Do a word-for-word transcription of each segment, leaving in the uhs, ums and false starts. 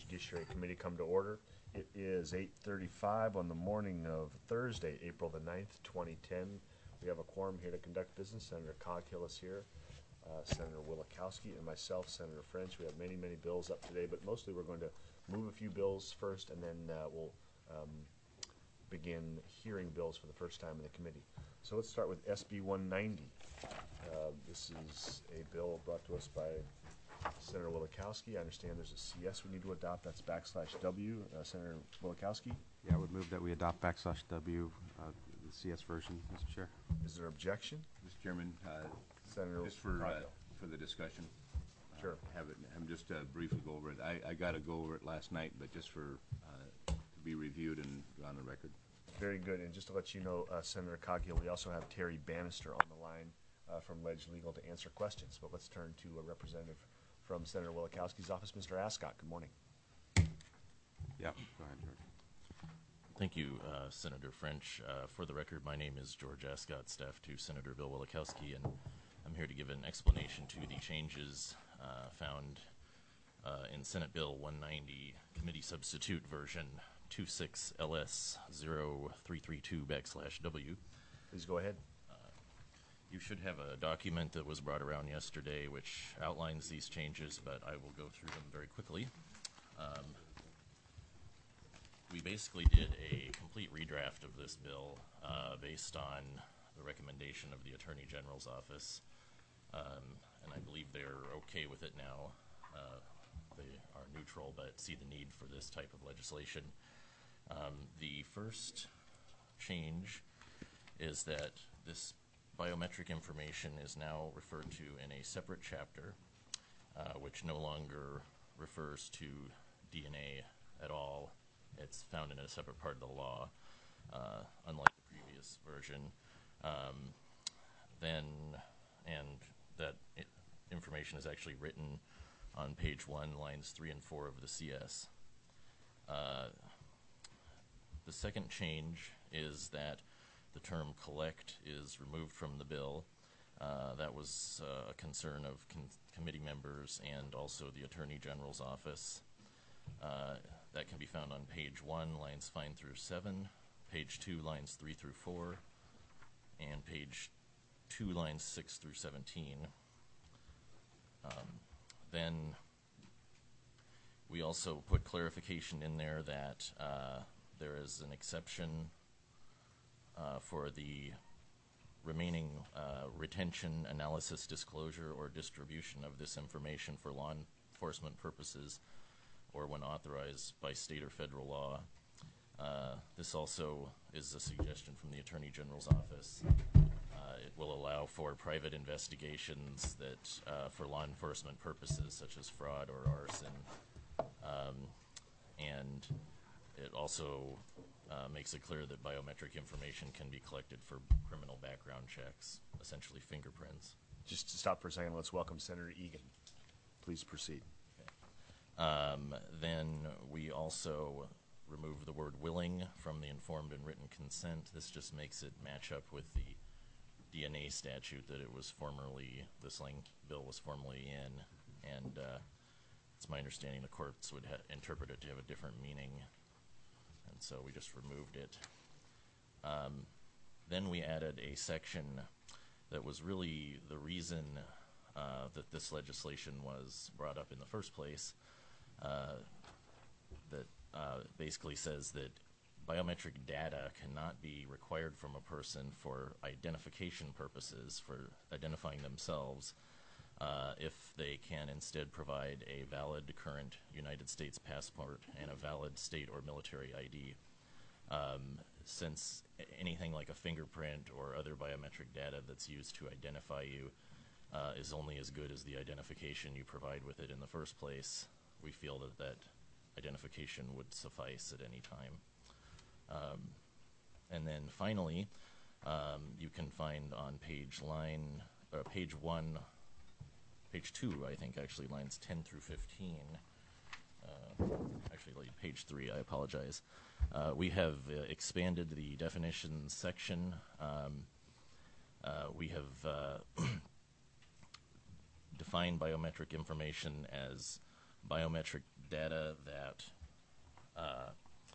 Judiciary Committee come to order. It is eight thirty-five on the morning of Thursday, April the ninth, twenty ten. We have a quorum here to conduct business. Senator Coghill is here, uh, Senator Wielechowski, and myself, Senator French. We have many, many bills up today, but mostly we're going to move a few bills first, and then uh, we'll um, begin hearing bills for the first time in the committee. So let's start with S B one ninety. Uh, this is a bill brought to us by Senator Wielechowski. I understand there's a C S we need to adopt. That's backslash W. Uh, Senator Wielechowski? Yeah, I would move that we adopt backslash W, uh, the C S version, Mister Chair. Is there objection? Mister Chairman, uh, Senator just for uh, Coghill. for the discussion. uh, Sure. Have it. I'm just uh, briefly go over it. I, I got to go over it last night, but just for uh, to be reviewed and on the record. Very good. And just to let you know, uh, Senator Coghill, we also have Terry Bannister on the line uh, from Ledge Legal to answer questions. But let's turn to a representative from Senator Wielechowski's office, Mister Ascott. Good morning. Yeah, go ahead, George. Thank you, uh, Senator French. Uh, for the record, my name is George Ascott, staff to Senator Bill Wielechowski, and I'm here to give an explanation to the changes uh, found uh, in Senate Bill one ninety, Committee Substitute Version twenty-six L S zero three three two backslash W. Please go ahead. You should have a document that was brought around yesterday which outlines these changes, but I will go through them very quickly. Um, we basically did a complete redraft of this bill uh, based on the recommendation of the Attorney General's office, um, and I believe they're okay with it now. Uh, they are neutral but see the need for this type of legislation. Um, the first change is that this biometric information is now referred to in a separate chapter, uh, which no longer refers to D N A at all. It's found in a separate part of the law, uh, unlike the previous version. Um, then, and that I- information is actually written on page one, lines three and four of the C S. Uh, the second change is that the term collect is removed from the bill. Uh, that was uh, a concern of con committee members and also the Attorney General's office. Uh, that can be found on page one, lines five through seven, page two, lines three through four, and page two, lines six through seventeen. Um, then we also put clarification in there that uh, there is an exception Uh, for the remaining uh, retention, analysis, disclosure, or distribution of this information for law enforcement purposes or when authorized by state or federal law. Uh, this also is a suggestion from the Attorney General's office. Uh, it will allow for private investigations that uh, for law enforcement purposes such as fraud or arson. Um, and it also Uh, makes it clear that biometric information can be collected for criminal background checks, essentially fingerprints. Just to stop for a second, let's welcome Senator Egan. Please proceed. Okay. Um, then we also remove the word willing from the informed and written consent. This just makes it match up with the D N A statute that it was formerly, this lang bill was formerly in, and uh, it's my understanding the courts would ha interpret it to have a different meaning. And so we just removed it. Um, then we added a section that was really the reason uh, that this legislation was brought up in the first place, uh, that uh, basically says that biometric data cannot be required from a person for identification purposes, for identifying themselves, Uh, if they can instead provide a valid current United States passport and a valid state or military I D. Um, since anything like a fingerprint or other biometric data that's used to identify you uh, is only as good as the identification you provide with it in the first place, we feel that that identification would suffice at any time. Um, and then finally, um, you can find on page line, uh, page one, page two, I think, actually, lines ten through fifteen. Uh, actually, like page three, I apologize. Uh, we have uh, expanded the definitions section. Um, uh, we have uh, defined biometric information as biometric data that uh,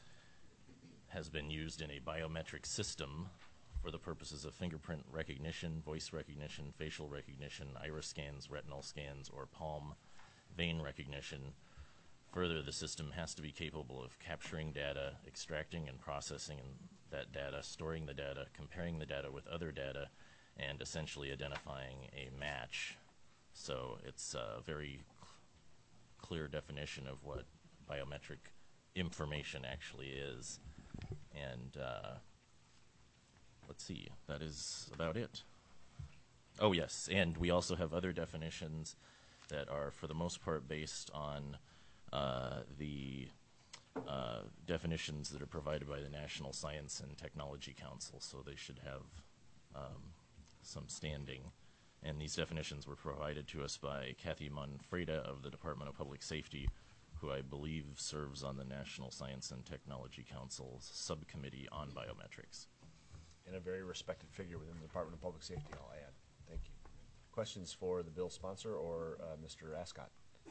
has been used in a biometric system for the purposes of fingerprint recognition, voice recognition, facial recognition, iris scans, retinal scans, or palm vein recognition. Further, the system has to be capable of capturing data, extracting and processing that data, storing the data, comparing the data with other data, and essentially identifying a match. So it's a very cl- clear definition of what biometric information actually is. And uh, let's see, that is about it. Oh, yes, and we also have other definitions that are, for the most part, based on uh, the uh, definitions that are provided by the National Science and Technology Council, so they should have um, some standing. And these definitions were provided to us by Kathy Manfreda of the Department of Public Safety, who I believe serves on the National Science and Technology Council's subcommittee on biometrics. And a very respected figure within the Department of Public Safety, I'll add. Thank you. Questions for the bill sponsor or uh, Mister Ascot?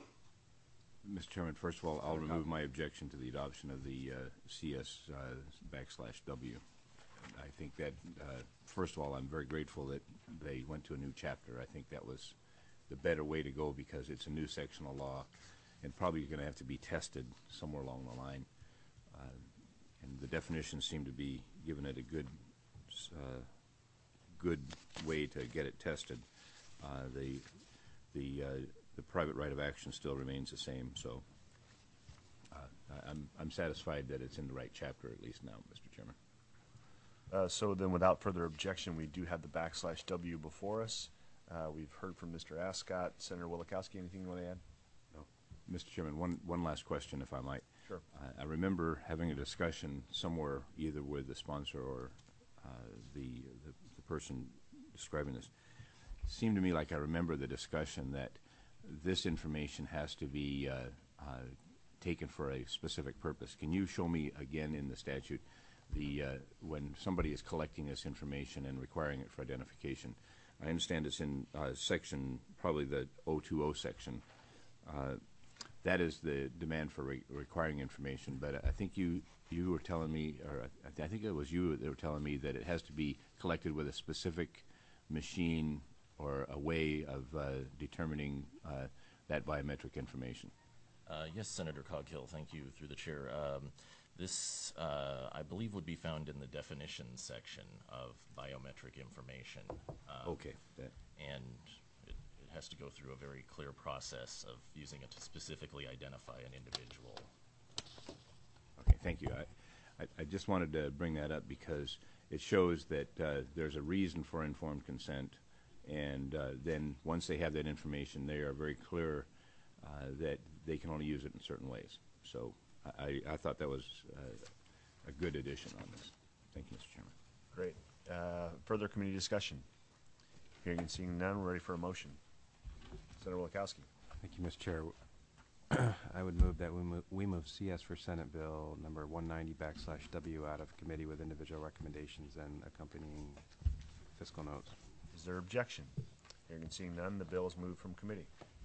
Mister Chairman, first of all, I'll remove my objection to the adoption of the uh, C S uh, backslash W. I think that, uh, first of all, I'm very grateful that they went to a new chapter. I think that was the better way to go because it's a new section of law and probably going to have to be tested somewhere along the line. Uh, and the definitions seem to be giving it a good, uh, good way to get it tested. Uh, the the uh, the private right of action still remains the same. So uh, I'm I'm satisfied that it's in the right chapter at least now, Mister Chairman. Uh, so then, without further objection, we do have the backslash W before us. Uh, we've heard from Mister Ascot. Senator Wielechowski, anything you want to add? No. Mister Chairman, one one last question, if I might. Sure. Uh, I remember having a discussion somewhere, either with the sponsor or uh, the, the the person describing this. It seemed to me like I remember the discussion that this information has to be uh, uh, taken for a specific purpose. Can you show me again in the statute the uh, when somebody is collecting this information and requiring it for identification? I understand it's in uh, section, probably the oh two oh section. Uh, that is the demand for re requiring information, but I think you you were telling me, or I, th I think it was you that were telling me that it has to be collected with a specific machine or a way of uh, determining uh, that biometric information. Uh, yes, Senator Coghill, thank you through the chair. Um, this, uh, I believe, would be found in the definitions section of biometric information. Um, Okay. That. And it, it has to go through a very clear process of using it to specifically identify an individual. Okay, thank you. I, I, I just wanted to bring that up because it shows that uh, there's a reason for informed consent, and uh, then once they have that information, they are very clear uh, that they can only use it in certain ways. So I, I thought that was uh, a good addition on this. Thank you, Mister Chairman. Great. Uh, further committee discussion? Hearing and seeing none, we're ready for a motion. Senator Wielechowski. Thank you, Mister Chair. I would move that we move, we move C S for Senate Bill number one ninety backslash W out of committee with individual recommendations and accompanying fiscal notes. Is there objection? Hearing and seeing none, the bill is moved from committee.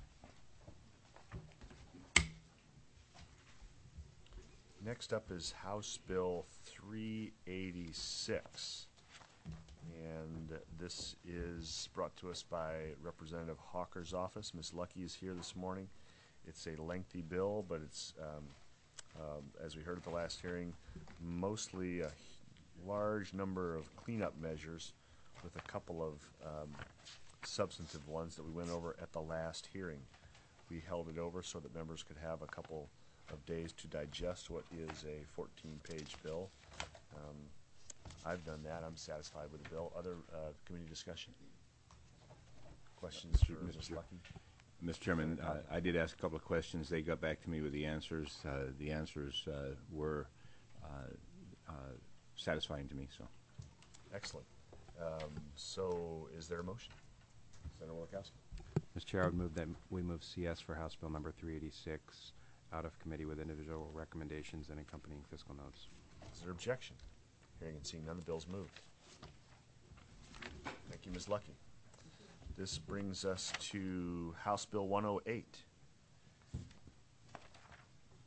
Next up is House Bill three eighty-six. And this is brought to us by Representative Hawker's office. Miz Lucky is here this morning. It's a lengthy bill, but it's, um, um, as we heard at the last hearing, mostly a large number of cleanup measures with a couple of um, substantive ones that we went over at the last hearing. We held it over so that members could have a couple of days to digest what is a fourteen page bill. Um, I've done that. I'm satisfied with the bill. Other uh, committee discussion? Questions for Miz Mister Lucky? Mister Chairman, uh, I did ask a couple of questions. They got back to me with the answers. Uh, the answers uh, were uh, uh, satisfying to me. So, Excellent. Um, so is there a motion? Senator Wielechowski. Mister Chair, I would move that we move C S for House Bill number three eighty-six out of committee with individual recommendations and accompanying fiscal notes. Is there objection? Hearing and seeing none, the bill's moved. Thank you, Miz Lucky. This brings us to House Bill one oh eight.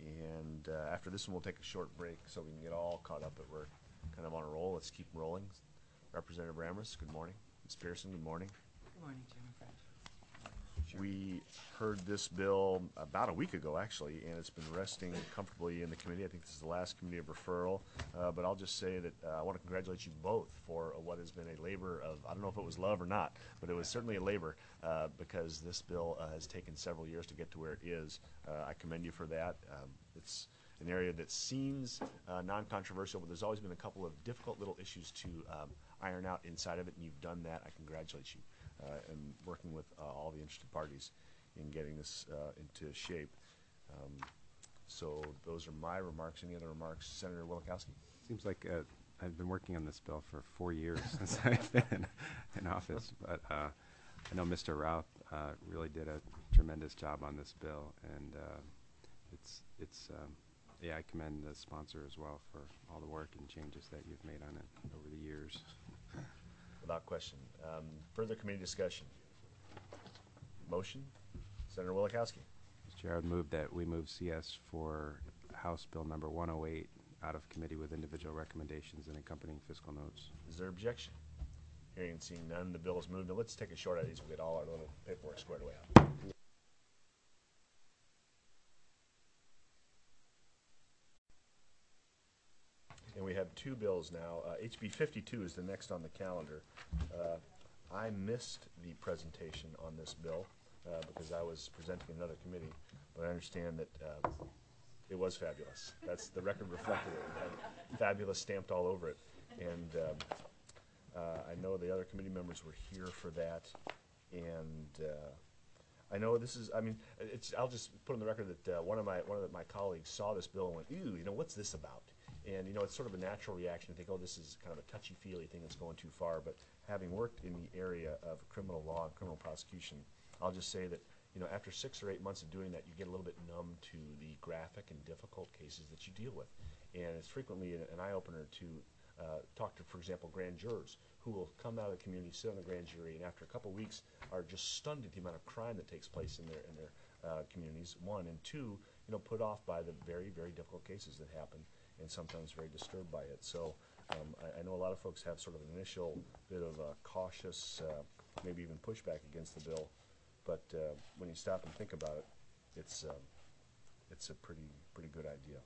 And uh, after this one, we'll take a short break so we can get all caught up that we're kind of on a roll. Let's keep rolling. Representative Ramris, good morning. Miz Pearson, good morning. Good morning, Chairman French. We heard this bill about a week ago, actually, and it's been resting comfortably in the committee. I think this is the last committee of referral, uh, but I'll just say that uh, I want to congratulate you both for uh, what has been a labor of, I don't know if it was love or not, but it was certainly a labor uh, because this bill uh, has taken several years to get to where it is. Uh, I commend you for that. Um, it's an area that seems uh, non-controversial, but there's always been a couple of difficult little issues to um, iron out inside of it, and you've done that. I congratulate you. Uh, and working with uh, all the interested parties in getting this uh, into shape. Um, so those are my remarks. Any other remarks? Senator Wielechowski? Seems like uh, I've been working on this bill for four years since I've been in, in office, but uh, I know Mister Routh uh, really did a tremendous job on this bill, and uh, it's, it's um, yeah, I commend the sponsor as well for all the work and changes that you've made on it over the years. Without question. Um, further committee discussion? Motion? Senator Wielechowski. Mister Chair, I would move that we move C S for House Bill number one oh eight out of committee with individual recommendations and accompanying fiscal notes. Is there objection? Hearing and seeing none, the bill is moved. Now let's take a short out of these. We'll get all our little paperwork squared away. And we have two bills now. Uh, H B fifty-two is the next on the calendar. Uh, I missed the presentation on this bill uh, because I was presenting another committee, but I understand that uh, it was fabulous. That's the record reflected it. It had fabulous stamped all over it. And um, uh, I know the other committee members were here for that. And uh, I know this is, I mean, it's, I'll just put on the record that uh, one of my one of the, my colleagues saw this bill and went, ew, you know, what's this about? And, you know, it's sort of a natural reaction to think, oh, this is kind of a touchy-feely thing that's going too far. But having worked in the area of criminal law and criminal prosecution, I'll just say that, you know, after six or eight months of doing that, you get a little bit numb to the graphic and difficult cases that you deal with. And it's frequently an, an eye-opener to uh, talk to, for example, grand jurors who will come out of the community, sit on the grand jury, and after a couple weeks are just stunned at the amount of crime that takes place in their, in their uh, communities, one. And two, you know, put off by the very, very difficult cases that happen, and sometimes very disturbed by it. So um, I, I know a lot of folks have sort of an initial bit of a cautious, uh, maybe even pushback against the bill, but uh, when you stop and think about it, it's um, it's a pretty pretty good idea.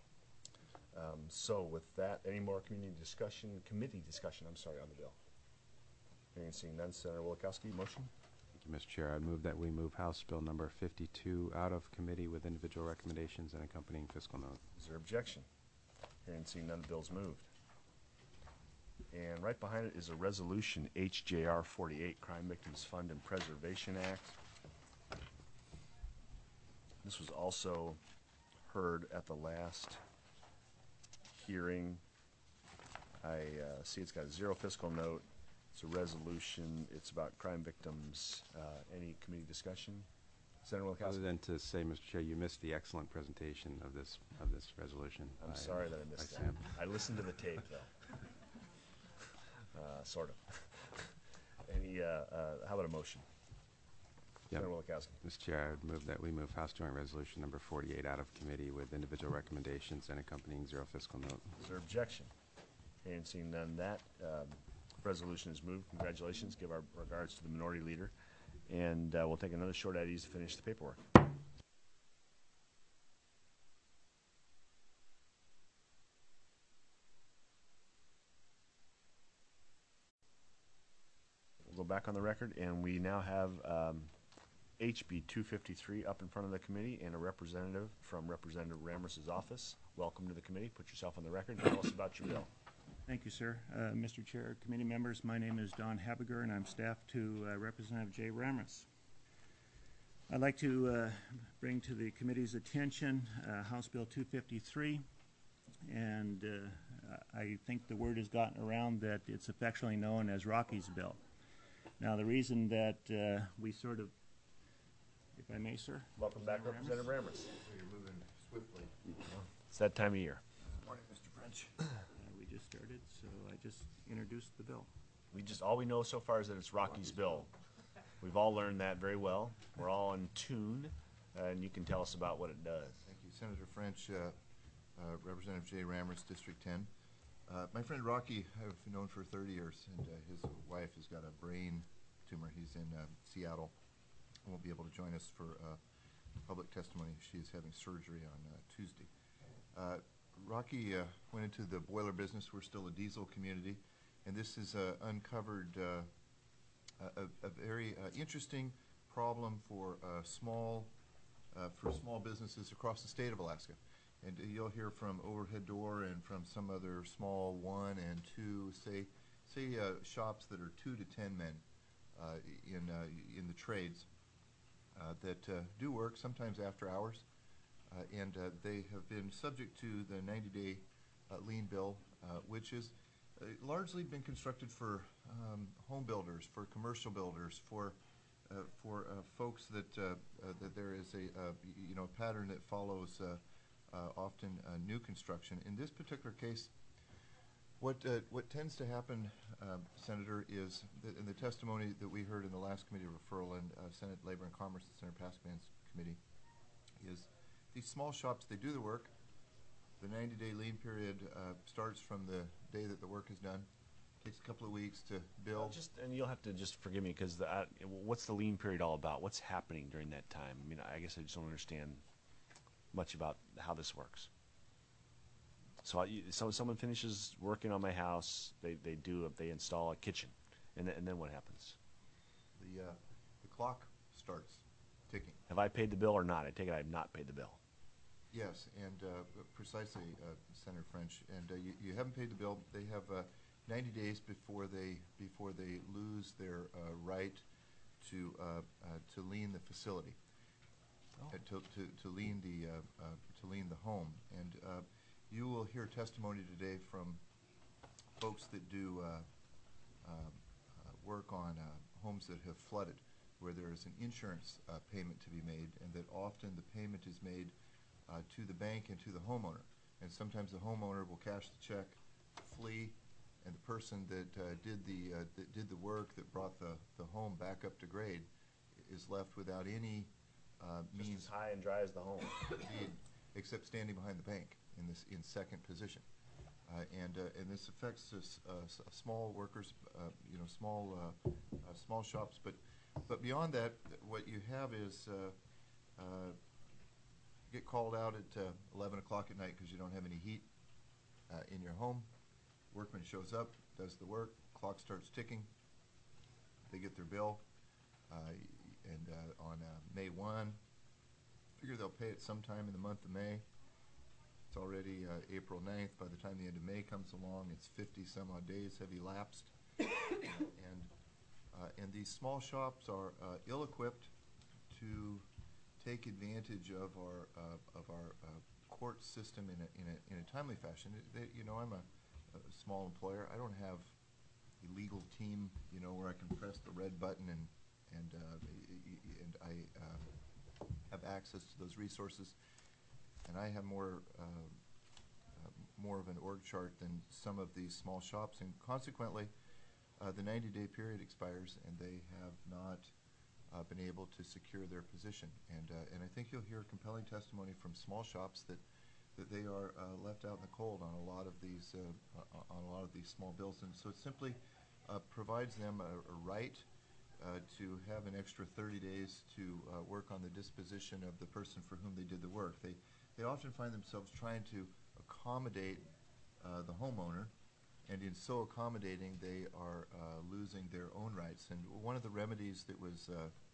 Um, so with that, any more community discussion, committee discussion? I'm sorry, on the bill. Hearing and seeing none, Senator Wielechowski, motion. Thank you, Mister Chair. I move that we move House Bill number fifty-two out of committee with individual recommendations and accompanying fiscal note. Is there objection? Hearing and seeing none, the bill's moved. And right behind it is a resolution, H J R forty-eight, Crime Victims Fund and Preservation Act. This was also heard at the last hearing. I uh, see it's got a zero fiscal note. It's a resolution. It's about crime victims. Uh, any committee discussion? Senator Other Wielechowski? than to say, Mister Chair, you missed the excellent presentation of this of this resolution. I'm by, sorry uh, that I missed by that. Sam. I listened to the tape, though. uh, sort of. Any, uh, uh, how about a motion? Yep. Senator Wielechowski. Mister Chair, I would move that we move House Joint Resolution number forty-eight out of committee with individual recommendations and accompanying zero fiscal note. Is there objection? Hearing and seeing none, that um, resolution is moved. Congratulations. Give our regards to the minority leader. And uh, we'll take another short I Ds to finish the paperwork. We'll go back on the record, and we now have um, H B two fifty-three up in front of the committee and a representative from Representative Ramris's office. Welcome to the committee. Put yourself on the record and tell us about your bill. Thank you, sir. Uh, Mister Chair, committee members, my name is Don Habiger, and I'm staff to uh, Representative Jay Ramris. I'd like to uh, bring to the committee's attention uh, House Bill two fifty-three, and uh, I think the word has gotten around that it's affectionately known as Rocky's Bill. Now, the reason that uh, we sort of, if I may, sir. Welcome back, Representative Representative Ramris. You're moving swiftly. It's that time of year. Morning, Mister French. Uh, we just started, so I just introduced the bill. We just, all we know so far is that it's Rocky's bill. We've all learned that very well. We're all in tune, uh, and you can tell us about what it does. Thank you, Senator French, uh, uh, Representative Jay Ramers, District ten. Uh, my friend Rocky, I've known for thirty years, and uh, his wife has got a brain tumor. He's in uh, Seattle. Won't be able to join us for uh, public testimony. She is having surgery on uh, Tuesday. Uh, Rocky uh, went into the boiler business. We're still a diesel community, and this has uh, uncovered uh, a, a very uh, interesting problem for uh, small uh, for small businesses across the state of Alaska. And uh, you'll hear from Overhead Door and from some other small one and two, say, say uh, shops that are two to ten men uh, in uh, in the trades uh, that uh, do work sometimes after hours. Uh, and uh, they have been subject to the ninety-day uh, lien bill, uh, which has uh, largely been constructed for um, home builders, for commercial builders, for uh, for uh, folks that uh, uh, that there is a uh, you know pattern that follows uh, uh, often uh, new construction. In this particular case, what uh, what tends to happen, uh, Senator, is that in the testimony that we heard in the last committee referral and uh, Senate Labor and Commerce and Senator Pascaman's committee is. These small shops, they do the work. The ninety-day lien period uh, starts from the day that the work is done. Takes a couple of weeks to Well, build. just, and you'll have to just forgive me, because uh, what's the lien period all about? What's happening during that time? I mean, I guess I just don't understand much about how this works. So, I, so someone finishes working on my house, they, they do, they install a kitchen, and, th and then what happens? The, uh, the clock starts ticking. Have I paid the bill or not? I take it I have not paid the bill. Yes, and uh, precisely, uh, Senator French. And uh, you, you haven't paid the bill. They have uh, ninety days before they before they lose their uh, right to uh, uh, to lien the facility, Oh. uh, to, to to lien the uh, uh, to lien the home. And uh, you will hear testimony today from folks that do uh, uh, uh, work on uh, homes that have flooded, where there is an insurance uh, payment to be made, and that often the payment is made uh, to the bank and to the homeowner. And sometimes the homeowner will cash the check, flee, and the person that uh, did the uh, that did the work that brought the, the home back up to grade is left without any uh, Just means as high and dry as the home. indeed, except standing behind the bank in this in second position. Uh, and uh, and this affects us, uh, s- small workers, uh, you know, small uh, uh, small shops. But but beyond that, what you have is uh, uh, get called out at uh, eleven o'clock at night because you don't have any heat uh, in your home. Workman shows up, does the work, clock starts ticking. They get their bill, uh, and uh, on uh, May first, figure they'll pay it sometime in the month of May. It's already uh, April ninth. By the time the end of May comes along, it's fifty some odd days have elapsed. and uh, and these small shops are uh, ill-equipped to take advantage of our uh, of our uh, court system in a, in a in a timely fashion. They, you know, I'm a, a small employer. I don't have a legal team, you know, where I can press the red button and and uh, and I uh, have access to those resources. And I have more uh, uh, more of an org chart than some of these small shops, and consequently, uh, the ninety-day period expires, and they have not uh, been able to secure their position. And uh, and I think you'll hear compelling testimony from small shops that that they are uh, left out in the cold on a lot of these uh, on a lot of these small bills. And so it simply uh, provides them a, a right uh, to have an extra thirty days to uh, work on the disposition of the person for whom they did the work. They They often find themselves trying to accommodate uh, the homeowner, and in so accommodating, they are uh, losing their own rights. And one of the remedies that was uh,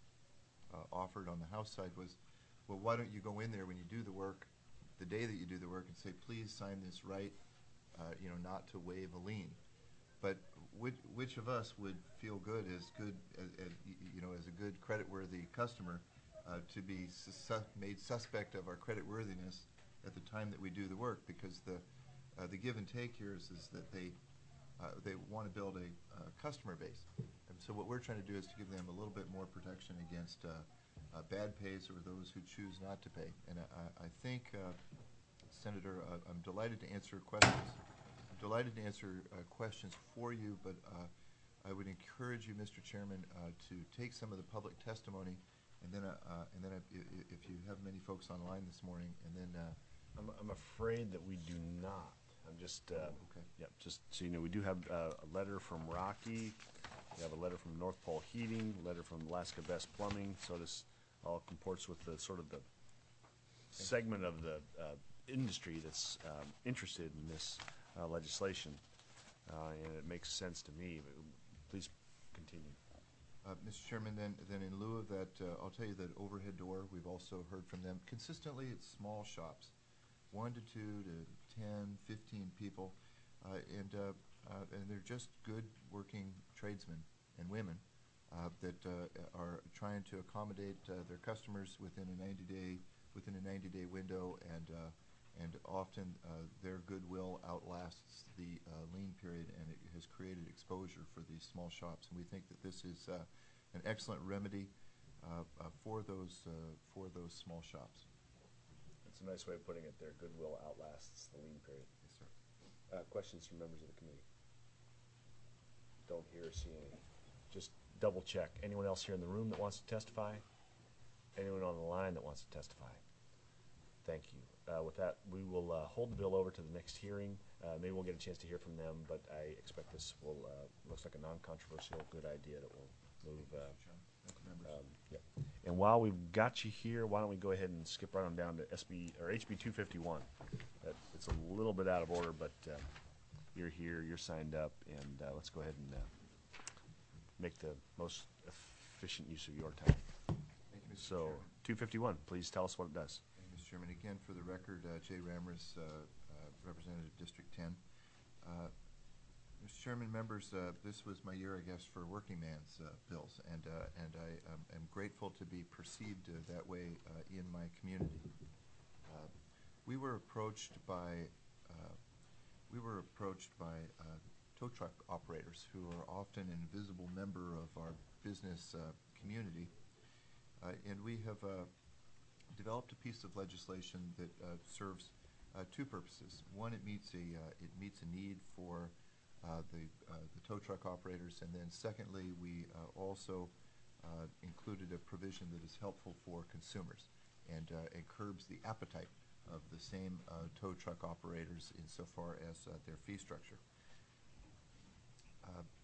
uh, offered on the House side was, well, why don't you go in there when you do the work, the day that you do the work, and say, please sign this right, uh, you know, not to waive a lien. But which, which of us would feel good as good, as, as, you know, as a good creditworthy customer, Uh, to be sus made suspect of our creditworthiness at the time that we do the work, because the uh, the give and take here is, is that they uh, they want to build a uh, customer base, and so what we're trying to do is to give them a little bit more protection against uh, uh, bad pays or those who choose not to pay. And I, I think, uh, Senator, uh, I'm delighted to answer questions. I'm delighted to answer uh, questions for you, but uh, I would encourage you, Mister Chairman, uh, to take some of the public testimony And then, uh, uh, and then if, i- if you have many folks online this morning, and then, uh, I'm, I'm afraid that we do not. I'm just, uh, okay. yep, just so you know, we do have uh, a letter from Rocky. We have a letter from North Pole Heating, a letter from Alaska Best Plumbing. So this all comports with the sort of the segment of the uh, industry that's um, interested in this uh, legislation, uh, and it makes sense to me. But please continue. Uh, Mister Chairman, then, then in lieu of that, uh, I'll tell you that Overhead Door, we've also heard from them. Consistently, it's small shops, one to two to ten, fifteen people, uh, and, uh, uh, and they're just good working tradesmen and women uh, that uh, are trying to accommodate uh, their customers within a ninety day, within a ninety day window, and, uh, and often uh, their goodwill outlasts the uh, lien period, and it has created exposure for these small shops. And we think that this is uh, an excellent remedy uh, uh, for those uh, for those small shops. That's a nice way of putting it there. Goodwill outlasts the lien period. Yes, sir. Uh, questions from members of the committee? Don't hear or see any. Just double check. Anyone else here in the room that wants to testify? Anyone on the line that wants to testify? Thank you. Uh, with that, we will uh, hold the bill over to the next hearing. Uh, maybe we'll get a chance to hear from them, but I expect this will, uh, looks like a non-controversial, good idea that will move. Uh, Thank you, members. um, yep. And while we've got you here, why don't we go ahead and skip right on down to S B, or H B two fifty-one. That, it's a little bit out of order, but uh, you're here, you're signed up, and uh, let's go ahead and uh, make the most efficient use of your time. Thank you, Mister So, Chairman. two fifty-one, please tell us what it does. Thank you, Mister Chairman. Again, for the record, uh, Jay Ramers, uh, uh, Representative District ten. Uh, Mister Chairman, members, uh, this was my year, I guess, for working man's uh, bills, and uh, and I um, am grateful to be perceived uh, that way uh, in my community. Uh, we were approached by uh, we were approached by uh, tow truck operators who are often an invisible member of our business uh, community, uh, and we have uh, developed a piece of legislation that uh, serves uh, two purposes. One, it meets a uh, it meets a need for uh, the uh, the tow truck operators, and then secondly, we uh, also uh, included a provision that is helpful for consumers and uh, it curbs the appetite of the same uh, tow truck operators insofar as uh, their fee structure. Uh,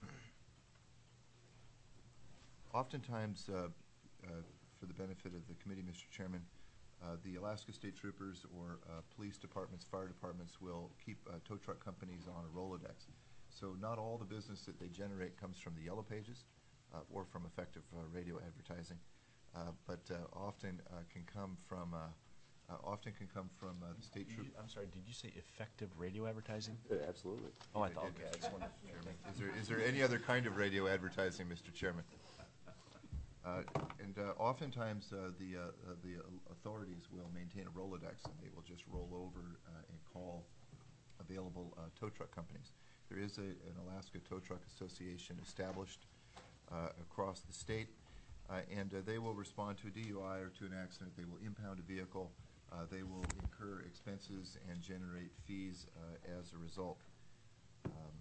oftentimes, uh, uh, for the benefit of the committee, Mister Chairman, uh, the Alaska State Troopers or uh, police departments, fire departments will keep uh, tow truck companies on a Rolodex. So not all the business that they generate comes from the Yellow Pages uh, or from effective uh, radio advertising, uh, but uh, often uh, can come from uh, uh, often can come from uh, the state Did troop. you- I'm sorry, did you say effective radio advertising? Absolutely. Oh, I thought, okay, I just wanted. Is there, is there any other kind of radio advertising, Mister Chairman? Uh, and uh, oftentimes uh, the, uh, uh, the uh, authorities will maintain a Rolodex and they will just roll over uh, and call available uh, tow truck companies. There is a, an Alaska Tow Truck Association established uh, across the state, uh, and uh, they will respond to a D U I or to an accident. They will impound a vehicle. Uh, they will incur expenses and generate fees uh, as a result. Um,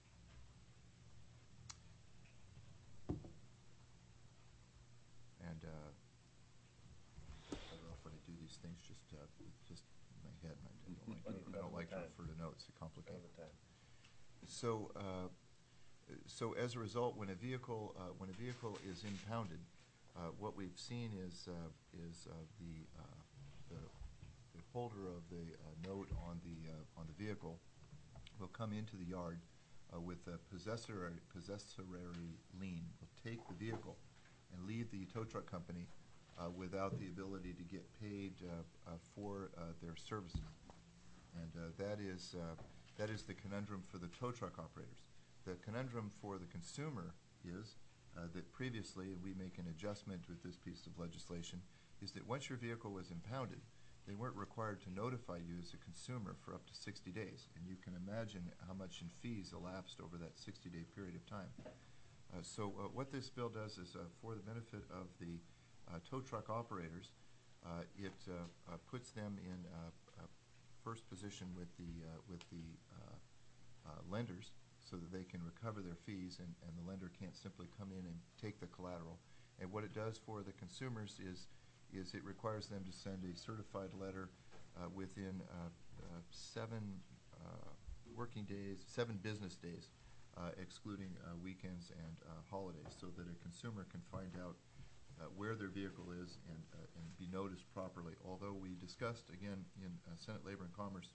And uh, I don't know if when I do these things, just uh, just in my head, and I don't like to, I don't like to refer to notes to complicate. So, uh, so as a result, when a vehicle uh, when a vehicle is impounded, uh, what we've seen is uh, is uh, the, uh, the the holder of the uh, note on the uh, on the vehicle will come into the yard uh, with a possessory possessory lien. Will take the vehicle and leave the tow truck company uh, without the ability to get paid uh, uh, for uh, their services. And uh, that is uh, that is the conundrum for the tow truck operators. The conundrum for the consumer is uh, that previously, and we make an adjustment with this piece of legislation, is that once your vehicle was impounded, they weren't required to notify you as a consumer for up to sixty days. And you can imagine how much in fees elapsed over that sixty day period of time. Uh, so uh, what this bill does is, uh, for the benefit of the uh, tow truck operators, uh, it uh, uh, puts them in uh, uh, first position with the uh, with the uh, uh, lenders, so that they can recover their fees, and, and the lender can't simply come in and take the collateral And what it does for the consumers is, is it requires them to send a certified letter uh, within uh, uh, seven uh, working days, seven business days, uh, excluding uh, weekends and uh, holidays, so that a consumer can find out uh, where their vehicle is and, uh, and be noticed properly. Although we discussed, again, in uh, Senate Labor and Commerce,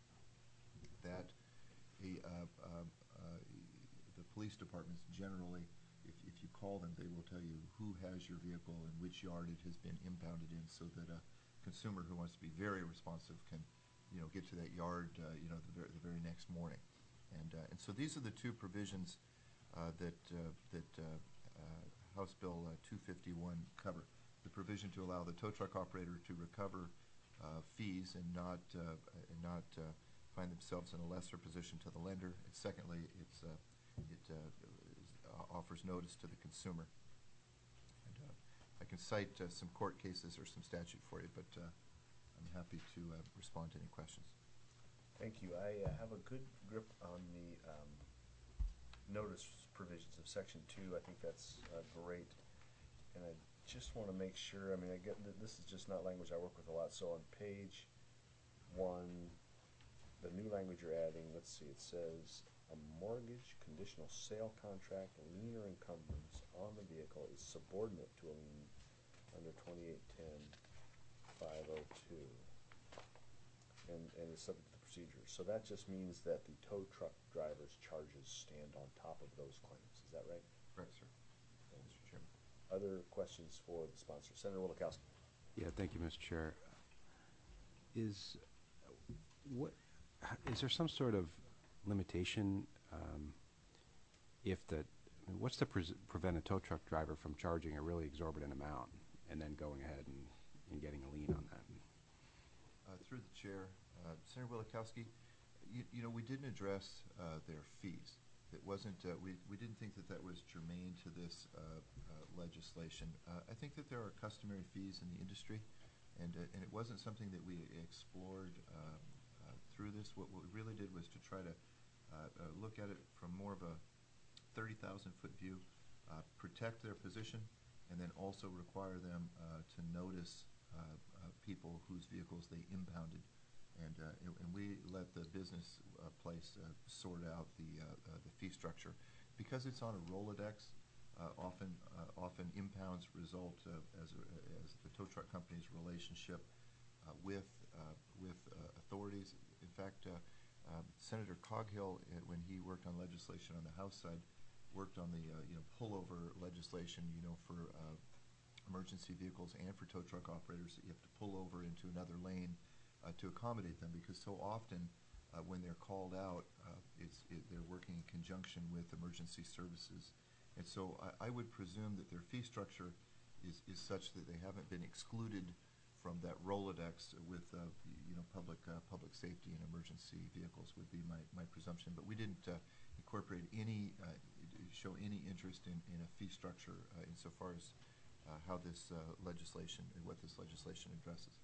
that a, uh, uh, uh, the police departments generally, if, if you call them, they will tell you who has your vehicle and which yard it has been impounded in, so that a consumer who wants to be very responsive can, you know, get to that yard, uh, you know, the very, the very next morning. And, uh, and so these are the two provisions uh, that, uh, that uh, uh, House Bill uh, two fifty-one cover. The provision to allow the tow truck operator to recover uh, fees and not, uh, and not uh, find themselves in a lesser position to the lender. And secondly, it's, uh, it uh, is, uh, offers notice to the consumer. And, uh, I can cite uh, some court cases or some statute for you, but uh, I'm happy to uh, respond to any questions. Thank you. I uh, have a good grip on the um, notice provisions of section two. I think that's uh, great. And I just want to make sure, I mean, I get that this is just not language I work with a lot. So on page one, the new language you're adding, let's see, it says a mortgage conditional sale contract, lien or encumbrance on the vehicle is subordinate to a lien under twenty-eight ten five oh two. And, and is subject to the procedures. So that just means that the tow truck driver's charges stand on top of those claims. Is that right? Correct, sir. Mister Chairman. Other questions for the sponsor? Senator Wielechowski. Yeah, thank you, Mister Chair. Is what is there some sort of limitation um, if the I mean, what's to pre prevent a tow truck driver from charging a really exorbitant amount and then going ahead and, and getting a lien on that? Uh, through the chair, uh, Senator Wielechowski, you, you know, we didn't address uh, their fees. It wasn't, uh, we, we didn't think that that was germane to this uh, uh, legislation. Uh, I think that there are customary fees in the industry, and, uh, and it wasn't something that we explored um, uh, through this. What, what we really did was to try to uh, uh, look at it from more of a thirty thousand foot view, uh, protect their position, and then also require them uh, to notice Uh, uh, people whose vehicles they impounded, and uh, and, and we let the business uh, place uh, sort out the uh, uh, the fee structure, because it's on a Rolodex. Uh, often, uh, often impounds result uh, as a, as the tow truck company's relationship uh, with uh, with uh, authorities. In fact, uh, uh, Senator Coghill, uh, when he worked on legislation on the House side, worked on the uh, you know pullover legislation, you know for. Uh, emergency vehicles and for tow truck operators that you have to pull over into another lane uh, to accommodate them, because so often uh, when they're called out, uh, it's, it, they're working in conjunction with emergency services. And so I, I would presume that their fee structure is, is such that they haven't been excluded from that Rolodex with uh, you know public uh, public safety and emergency vehicles would be my, my presumption. But we didn't uh, incorporate any, uh, show any interest in, in a fee structure uh, insofar as Uh, how this uh, legislation, what this legislation addresses.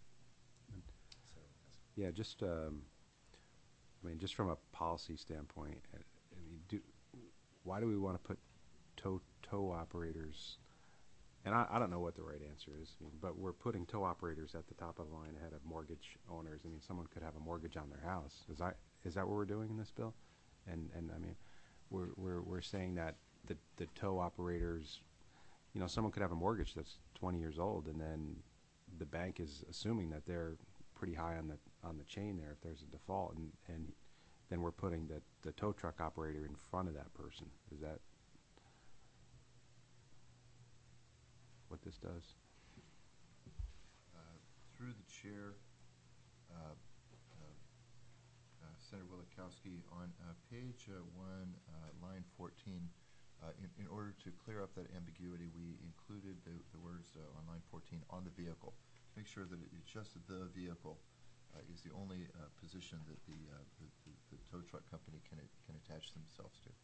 Yeah, just um, I mean, just from a policy standpoint, uh, I mean, do why do we want to put tow tow operators? And I, I don't know what the right answer is, I mean, but we're putting tow operators at the top of the line ahead of mortgage owners. I mean, someone could have a mortgage on their house. Is that is that what we're doing in this bill? And and I mean, we're we're we're saying that the the tow operators. You know, someone could have a mortgage that's twenty years old, and then the bank is assuming that they're pretty high on the on the chain there if there's a default, and and then we're putting the the tow truck operator in front of that person. Is that what this does? Uh, through the chair, uh, uh, uh, Senator Wielechowski, on uh, page uh, one, uh, line fourteen. Uh, in, in order to clear up that ambiguity, we included the, the words uh, on line fourteen, on the vehicle, to make sure that it, it's just the vehicle uh, is the only uh, position that the, uh, the, the, the tow truck company can, can attach themselves to.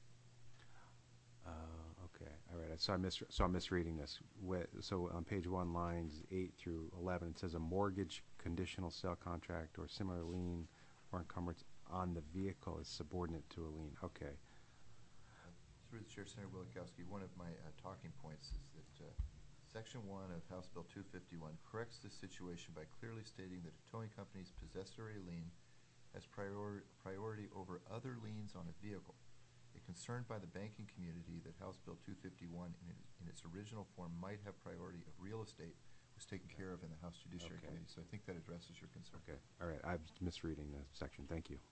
Uh, okay, all right. So I mis so I'm misreading this. Wh so on page one, lines eight through eleven, it says a mortgage conditional sale contract or similar lien or encumbrance on the vehicle is subordinate to a lien. Okay. Through the chair, Senator Wilakowski, one of my uh, talking points is that uh, Section one of House Bill two fifty-one corrects this situation by clearly stating that a towing company's possessory lien has prior priority over other liens on a vehicle. A concern by the banking community that House Bill two fifty-one in, it, in its original form might have priority of real estate was taken care of in the House Judiciary Okay. Committee, so I think that addresses your concern. Okay, all right, I was misreading the section, thank you.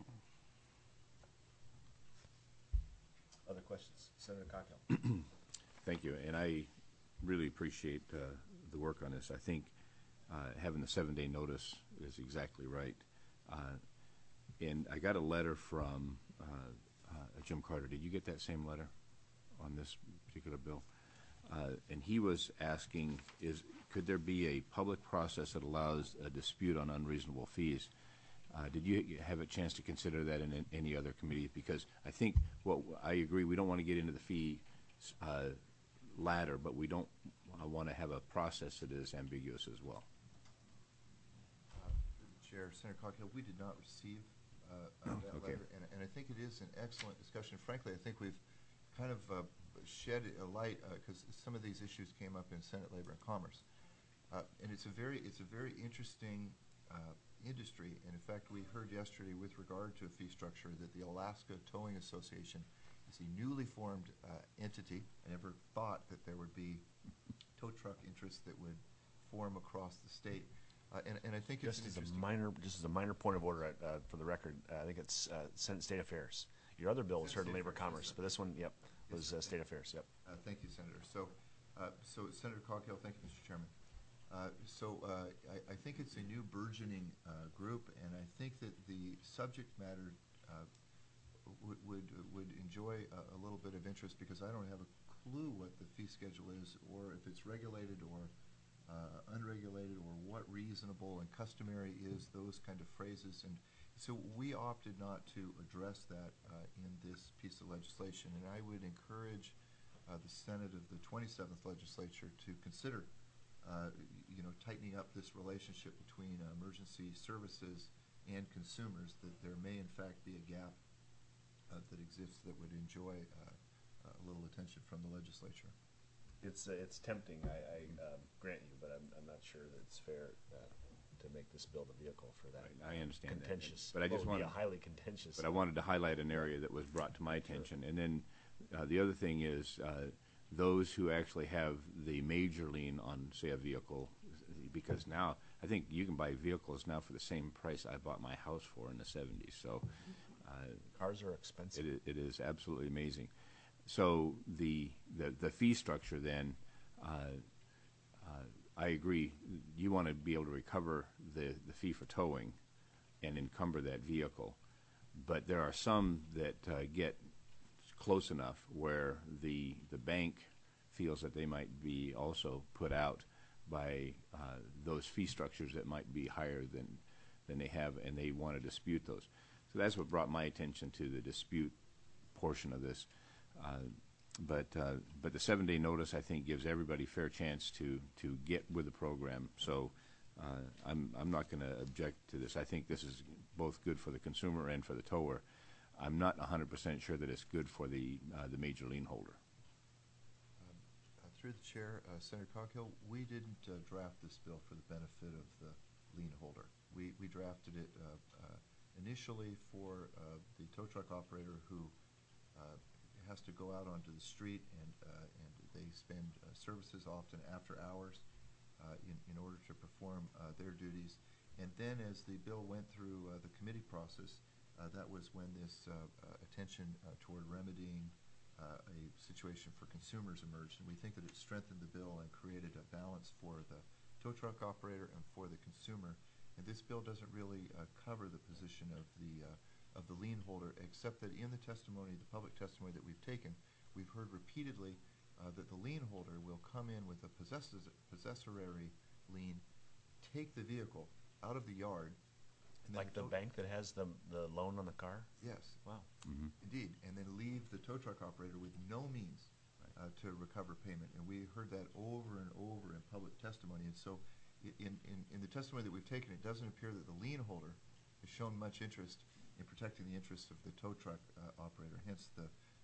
Other questions? Senator Coghill. Thank you, and I really appreciate uh, the work on this. I think uh, having the seven-day notice is exactly right. Uh, and I got a letter from uh, uh, Jim Carter. Did you get that same letter on this particular bill? Uh, and he was asking, is could there be a public process that allows a dispute on unreasonable fees? Uh, did you have a chance to consider that in, in any other committee? Because I think, well, I agree, we don't want to get into the fee uh, ladder, but we don't uh, want to have a process that is ambiguous as well. Uh, Chair, Senator Coghill, we did not receive uh, uh, that Okay. letter, and, and I think it is an excellent discussion. Frankly, I think we've kind of uh, shed a light because uh, some of these issues came up in Senate Labor and Commerce, uh, and it's a very it's a very interesting uh, industry. And in fact, we heard yesterday with regard to a fee structure that the Alaska Towing Association is a newly formed uh, entity. I never thought that there would be tow truck interests that would form across the state. Uh, and, and I think it's Just an as a interesting- minor, just as a minor point of order, uh, for the record, uh, I think it's uh, Senate State Affairs. Your other bill was Senate heard in State Labor Affairs, Commerce, yes, but this one, yep, Yes, was sir. uh, State Affairs. Yep. Uh, Thank you, Senator. So, uh, so Senator Coghill, thank you, Mister Chairman. Uh, So uh, I, I think it's a new burgeoning uh, group, and I think that the subject matter uh, would, would, would enjoy a, a little bit of interest because I don't have a clue what the fee schedule is, or if it's regulated or uh, unregulated, or what reasonable and customary is, those kind of phrases. And so we opted not to address that uh, in this piece of legislation, and I would encourage uh, the Senate of the twenty-seventh legislature to consider, uh, you know, tightening up this relationship between uh, emergency services and consumers, that there may in fact be a gap uh, that exists that would enjoy uh, a little attention from the legislature. It's uh, it's tempting, I, I um, grant you, but I'm, I'm not sure that it's fair uh, to make this bill the vehicle for that. I- I understand that, contentious, but I just what would be wanted- a highly contentious. But I wanted to highlight an area that was brought to my attention. And then uh, the other thing is uh, those who actually have the major lien on, say, a vehicle, because now I think you can buy vehicles now for the same price I bought my house for in the seventies. So uh, Cars are expensive. it, i- it is absolutely amazing. So the the, the fee structure then, uh, uh, I agree. You want to be able to recover the, the fee for towing and encumber that vehicle. But there are some that uh, get close enough where the the bank feels that they might be also put out by uh, those fee structures that might be higher than than they have, and they want to dispute those. So that's what brought my attention to the dispute portion of this. Uh, but uh, but the seven-day notice, I think, gives everybody fair chance to to get with the program. So uh, I'm I'm not going to object to this. I think this is both good for the consumer and for the tower. I'm not one hundred percent sure that it's good for the uh, the major lien holder. Um, uh, Through the chair, uh, Senator Coghill, we didn't uh, draft this bill for the benefit of the lien holder. We, we drafted it uh, uh, initially for uh, the tow truck operator who uh, has to go out onto the street, and, uh, and they spend uh, services often after hours uh, in, in order to perform uh, their duties. And then as the bill went through uh, the committee process, uh, that was when this uh, uh, attention uh, toward remedying uh, a situation for consumers emerged. And we think that it strengthened the bill and created a balance for the tow truck operator and for the consumer. And this bill doesn't really uh, cover the position of the uh, of the lien holder, except that in the testimony, the public testimony that we've taken, we've heard repeatedly uh, that the lien holder will come in with a possessors, possessory lien, take the vehicle out of the yard. And then Like the tow- bank that has the the loan on the car? Yes. Wow. Mm-hmm. Indeed, and then leave the tow truck operator with no means uh, to recover payment. And we heard that over and over in public testimony. And so i- in, in, in the testimony that we've taken, it doesn't appear that the lien holder has shown much interest in protecting the interests of the tow truck uh, operator, hence the,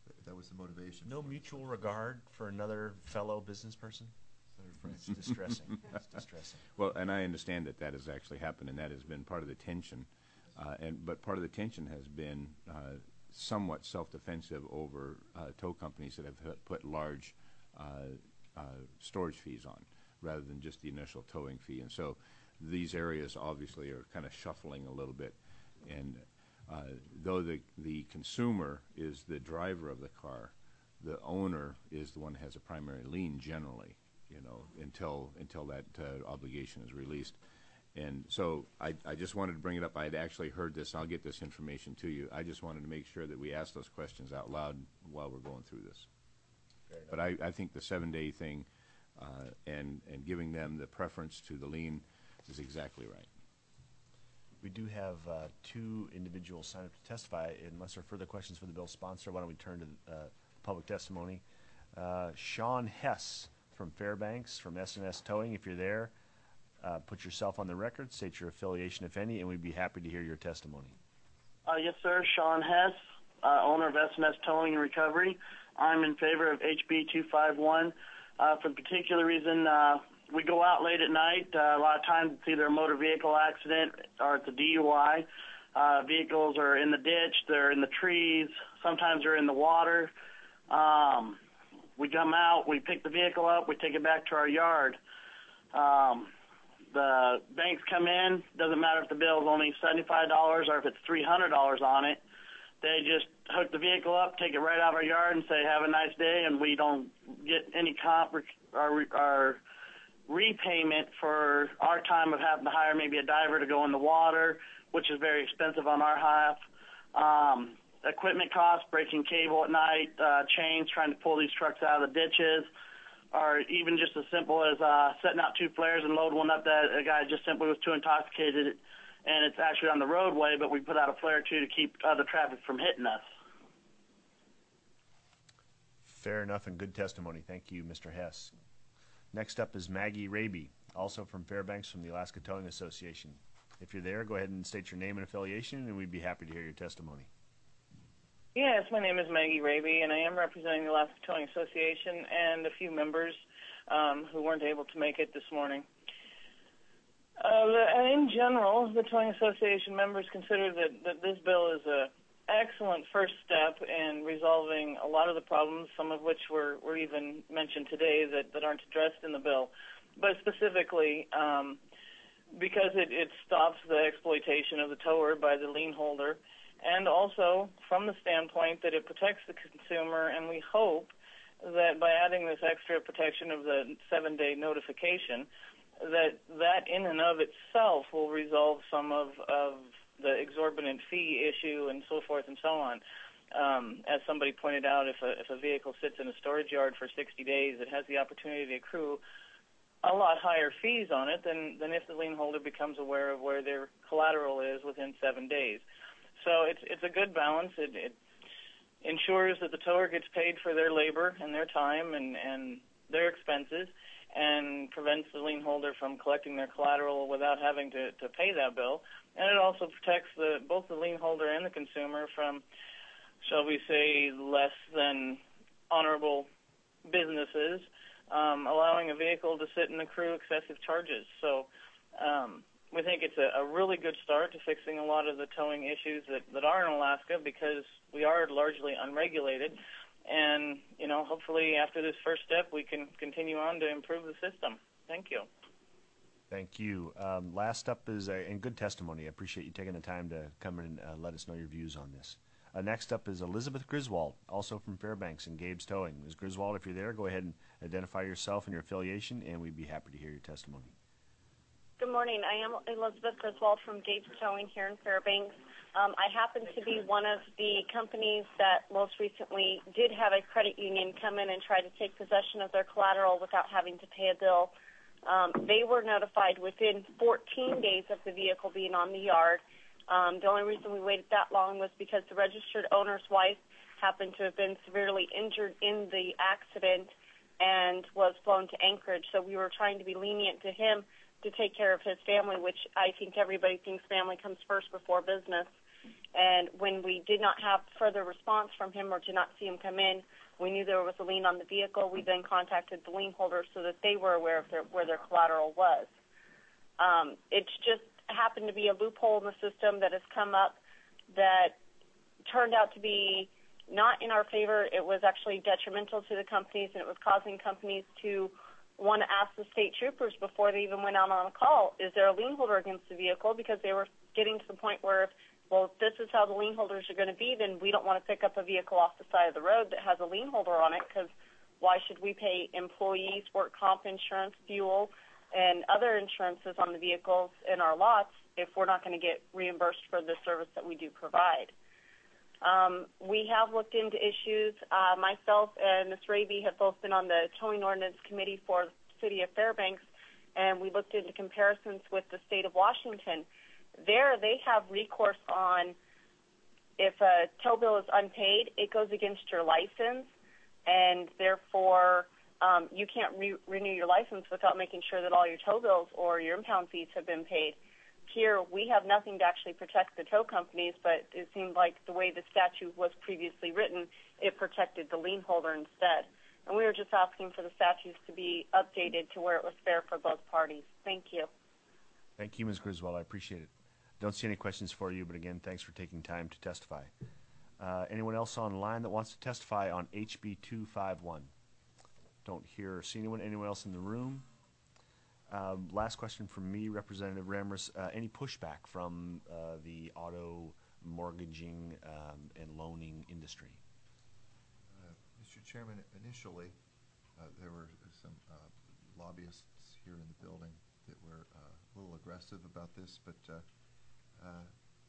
That was the motivation. No for it. mutual regard for another fellow business person? Senator Frank. It's distressing. It's distressing. Well, and I understand that that has actually happened, and that has been part of the tension. Uh, and but part of the tension has been uh, somewhat self-defensive over uh, tow companies that have h- put large uh, uh, storage fees on, rather than just the initial towing fee. And so these areas obviously are kind of shuffling a little bit. And uh, though the the consumer is the driver of the car, the owner is the one that has a primary lien generally, you know, until until that uh, obligation is released. And so I, I just wanted to bring it up. I had actually heard this, and I'll get this information to you. I just wanted to make sure that we ask those questions out loud while we're going through this. But I, I think the seven-day thing uh, and, and giving them the preference to the lien is exactly right. We do have uh, two individuals signed up to testify. Unless there are further questions for the bill's sponsor, why don't we turn to uh, public testimony. Uh, Sean Hess from Fairbanks from S and S Towing, if you're there, uh, put yourself on the record, state your affiliation, if any, and we'd be happy to hear your testimony. Uh, yes, sir. Sean Hess, uh, owner of S and S Towing and Recovery. I'm in favor of H B two fifty-one. Uh, for a particular reason, uh, we go out late at night. Uh, a lot of times it's either a motor vehicle accident or it's a D U I. Uh, vehicles are in the ditch, they're in the trees, sometimes they're in the water. Um, we come out, we pick the vehicle up, we take it back to our yard. Um, the banks come in, doesn't matter if the bill is only seventy-five dollars or if it's three hundred dollars on it. They just hook the vehicle up, take it right out of our yard and say, have a nice day, and we don't get any comp or, or, or repayment for our time of having to hire maybe a diver to go in the water, which is very expensive on our half. Um, equipment costs, breaking cable at night, uh, chains, trying to pull these trucks out of the ditches, or even just as simple as uh, setting out two flares and load one up that a guy just simply was too intoxicated, and it's actually on the roadway, but we put out a flare or two to keep other traffic from hitting us. Fair enough and good testimony. Thank you, Mister Hess. Next up is Maggie Raby, also from Fairbanks from the Alaska Towing Association. If you're there, go ahead and state your name and affiliation, and we'd be happy to hear your testimony. Yes, my name is Maggie Raby, and I am representing the Alaska Towing Association and a few members um, who weren't able to make it this morning. Uh, the, in general, the Towing Association members consider that, that this bill is an excellent first step in resolving a lot of the problems, some of which were, were even mentioned today that, that aren't addressed in the bill. But specifically, um, because it, it stops the exploitation of the tower by the lien holder, and also from the standpoint that it protects the consumer, and we hope that by adding this extra protection of the seven-day notification, that that in and of itself will resolve some of, of the exorbitant fee issue and so forth and so on. Um, as somebody pointed out, if a, if a vehicle sits in a storage yard for sixty days, it has the opportunity to accrue a lot higher fees on it than, than if the lien holder becomes aware of where their collateral is within seven days. So it's it's a good balance. It, it ensures that the tower gets paid for their labor and their time and, and their expenses, and prevents the lien holder from collecting their collateral without having to, to pay that bill. And it also protects the both the lien holder and the consumer from, shall we say, less than honorable businesses, um, allowing a vehicle to sit and accrue excessive charges. So um, we think it's a, a really good start to fixing a lot of the towing issues that, that are in Alaska, because we are largely unregulated. And, you know, hopefully after this first step, we can continue on to improve the system. Thank you. Thank you. Um, last up is, a, and good testimony. I appreciate you taking the time to come and uh, let us know your views on this. Uh, next up is Elizabeth Griswold, also from Fairbanks and Gabe's Towing. Miz Griswold, if you're there, go ahead and identify yourself and your affiliation, and we'd be happy to hear your testimony. Good morning. I am Elizabeth Griswold from Gabe's Towing here in Fairbanks. Um, I happen to be one of the companies that most recently did have a credit union come in and try to take possession of their collateral without having to pay a bill. Um, they were notified within fourteen days of the vehicle being on the yard. Um, the only reason we waited that long was because the registered owner's wife happened to have been severely injured in the accident and was flown to Anchorage. So we were trying to be lenient to him to take care of his family, which I think everybody thinks family comes first before business. And when we did not have further response from him or did not see him come in, we knew there was a lien on the vehicle. We then contacted the lien holder so that they were aware of their, where their collateral was. Um, it's just happened to be a loophole in the system that has come up that turned out to be not in our favor. It was actually detrimental to the companies, and it was causing companies to want to ask the state troopers before they even went out on a call, is there a lien holder against the vehicle? Because they were getting to the point where, well, if this is how the lien holders are going to be, then we don't want to pick up a vehicle off the side of the road that has a lien holder on it, because why should we pay employees, work comp insurance, fuel, and other insurances on the vehicles in our lots if we're not going to get reimbursed for the service that we do provide? Um, we have looked into issues. Uh, myself and Miz Raby have both been on the towing ordinance committee for the city of Fairbanks, and we looked into comparisons with the state of Washington. There, they have recourse on if a tow bill is unpaid, it goes against your license, and therefore um, you can't re- renew your license without making sure that all your tow bills or your impound fees have been paid. Here, we have nothing to actually protect the tow companies, but it seemed like the way the statute was previously written, it protected the lien holder instead. And we were just asking for the statutes to be updated to where it was fair for both parties. Thank you. Thank you, Miz Griswold. I appreciate it. Don't see any questions for you, but again, thanks for taking time to testify. Uh, anyone else online that wants to testify on H B two fifty-one? Don't hear or see anyone. Anyone else in the room? Um, last question from me, Representative Rammers. Uh, any pushback from uh, the auto mortgaging um, and loaning industry? Uh, Mister Chairman, initially uh, there were some uh, lobbyists here in the building that were uh, a little aggressive about this, but uh, uh,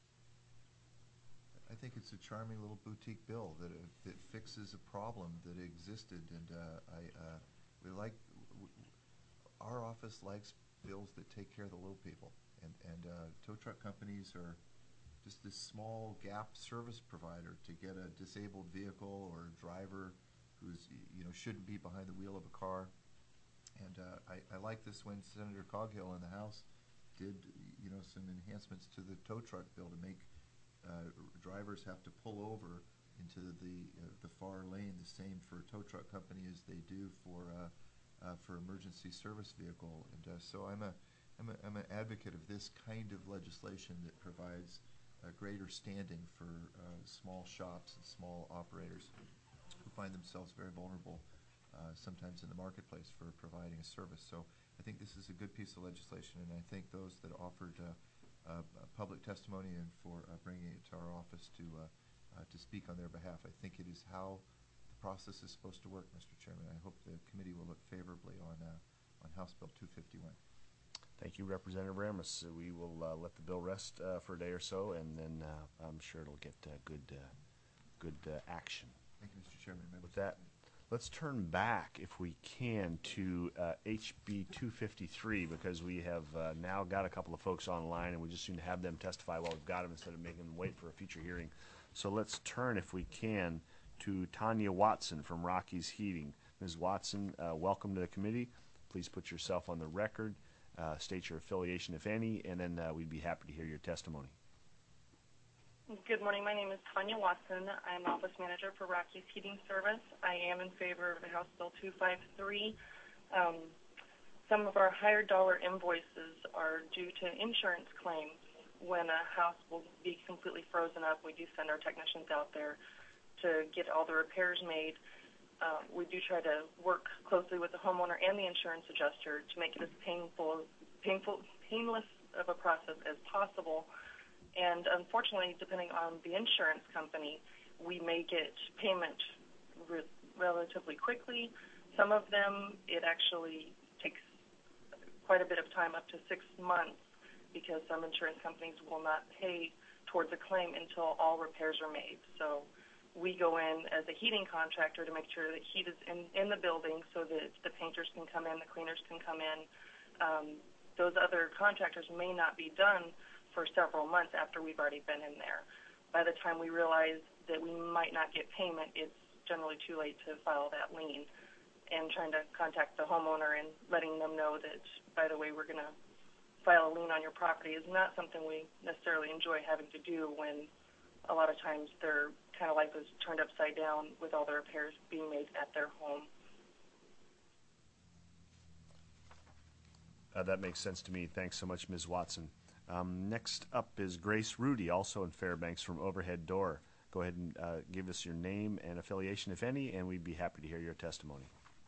I think it's a charming little boutique bill that uh, that fixes a problem that existed, and uh, I uh, we like. W Our office likes bills that take care of the little people, and, and uh, tow truck companies are just this small gap service provider to get a disabled vehicle or a driver who's, you know, shouldn't be behind the wheel of a car. And uh, I, I like this when Senator Coghill in the House did, you know, some enhancements to the tow truck bill to make uh, drivers have to pull over into the uh, the far lane, the same for a tow truck company as they do for uh, Uh, for emergency service vehicle, and uh, so I'm a, I'm a I'm an advocate of this kind of legislation that provides a greater standing for uh, small shops and small operators who find themselves very vulnerable uh, sometimes in the marketplace for providing a service. So I think this is a good piece of legislation, and I thank those that offered uh, uh, public testimony and for uh, bringing it to our office to uh, uh, to speak on their behalf. I think it is how process is supposed to work, Mister Chairman. I hope the committee will look favorably on uh, on House Bill two fifty-one. Thank you, Representative Ramis. Uh, we will uh, let the bill rest uh, for a day or so, and then uh, I'm sure it'll get uh, good uh, good uh, action. Thank you, Mister Chairman. Members With that, let's turn back, if we can, to uh, H B two fifty-three, because we have uh, now got a couple of folks online, and we just need to have them testify while we've got them instead of making them wait for a future hearing. So let's turn, if we can, to Tanya Watson from Rocky's Heating. Miz Watson, uh, welcome to the committee. Please put yourself on the record, uh, state your affiliation, if any, and then uh, we'd be happy to hear your testimony. Good morning. My name is Tanya Watson. I'm Office Manager for Rocky's Heating Service. I am in favor of the House Bill two fifty-three. Um, some of our higher dollar invoices are due to insurance claims. When a house will be completely frozen up, we do send our technicians out there to get all the repairs made. Uh, we do try to work closely with the homeowner and the insurance adjuster to make it as painful, painful, painless of a process as possible. And unfortunately, depending on the insurance company, we may get payment re relatively quickly. Some of them, it actually takes quite a bit of time, up to six months, because some insurance companies will not pay towards a claim until all repairs are made. So we go in as a heating contractor to make sure that heat is in, in the building so that the painters can come in, the cleaners can come in. Um, those other contractors may not be done for several months after we've already been in there. By the time we realize that we might not get payment, it's generally too late to file that lien. And trying to contact the homeowner and letting them know that, by the way, we're going to file a lien on your property is not something we necessarily enjoy having to do when a lot of times their kind of life is turned upside down with all the repairs being made at their home. Uh, that makes sense to me. Thanks so much, Miz Watson. Um, next up is Grace Rudy, also in Fairbanks, from Overhead Door. Go ahead and uh, give us your name and affiliation, if any, and we'd be happy to hear your testimony.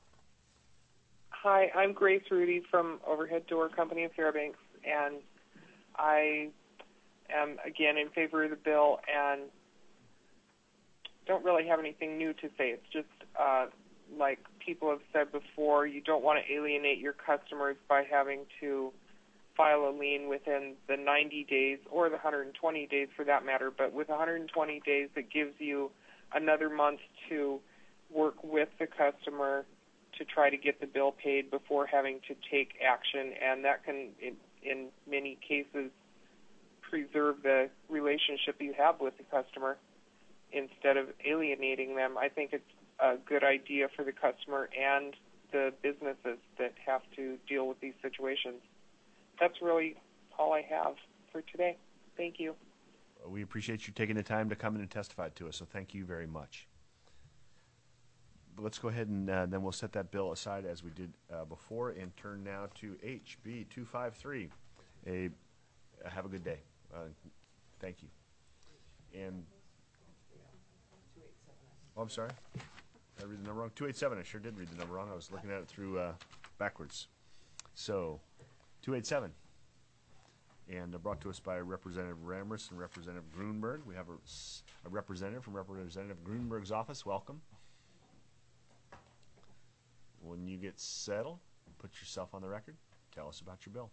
Hi, I'm Grace Rudy from Overhead Door Company of Fairbanks, and I am, again, in favor of the bill and don't really have anything new to say. It's just, uh, like people have said before, you don't want to alienate your customers by having to file a lien within the ninety days or the one hundred twenty days for that matter, but with one hundred twenty days, it gives you another month to work with the customer to try to get the bill paid before having to take action, and that can, in, in many cases, preserve the relationship you have with the customer instead of alienating them. I think it's a good idea for the customer and the businesses that have to deal with these situations. That's really all I have for today. Thank you. We appreciate you taking the time to come in and testify to us, so thank you very much. But let's go ahead and uh, then we'll set that bill aside as we did uh, before and turn now to H B two five three. A, uh, have a good day. Uh, thank you. And, oh, I'm sorry. Did I read the number wrong? two eighty-seven, I sure did read the number wrong. I was looking at it through uh, backwards. So, two eighty-seven. And uh, brought to us by Representative Ramris and Representative Grunberg. We have a, a representative from Representative Grunberg's office. Welcome. When you get settled, put yourself on the record. Tell us about your bill.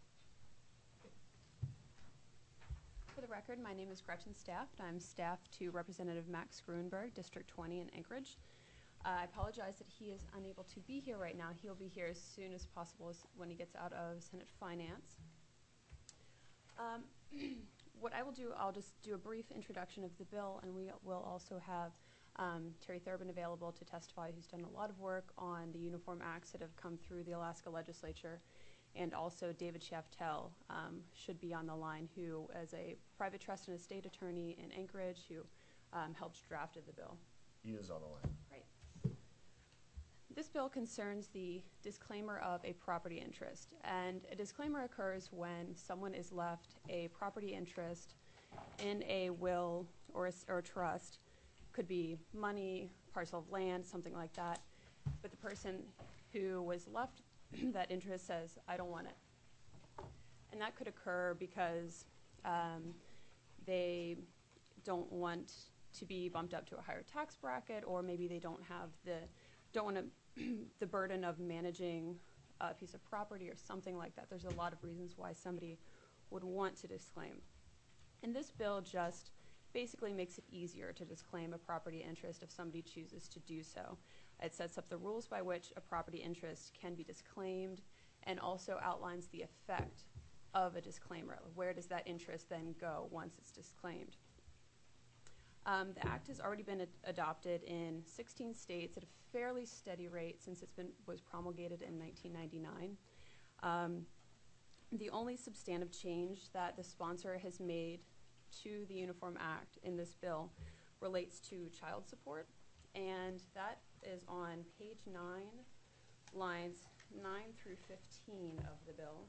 For the record, my name is Gretchen Staft. I'm staff to Representative Max Grunberg, District twenty in Anchorage. Uh, I apologize that he is unable to be here right now. He'll be here as soon as possible as when he gets out of Senate Finance. Um, what I will do, I'll just do a brief introduction of the bill, and we will also have um, Terry Thurbin available to testify, who's done a lot of work on the Uniform Acts that have come through the Alaska legislature. And also David Shaftel um, should be on the line, who is a private trust and estate attorney in Anchorage, who um, helped drafted the bill. He is on the line. Right. This bill concerns the disclaimer of a property interest. And a disclaimer occurs when someone is left a property interest in a will or a, or a trust. Could be money, parcel of land, something like that. But the person who was left that interest says, I don't want it. And that could occur because um, they don't want to be bumped up to a higher tax bracket, or maybe they don't have the, don't want to the burden of managing a piece of property or something like that. There's a lot of reasons why somebody would want to disclaim. And this bill just basically makes it easier to disclaim a property interest if somebody chooses to do so. It sets up the rules by which a property interest can be disclaimed, and also outlines the effect of a disclaimer. Where does that interest then go once it's disclaimed? Um, the Act has already been ad adopted in sixteen states at a fairly steady rate since it's been was promulgated in nineteen ninety-nine. Um, the only substantive change that the sponsor has made to the Uniform Act in this bill relates to child support, and that is on page nine, lines nine through fifteen of the bill.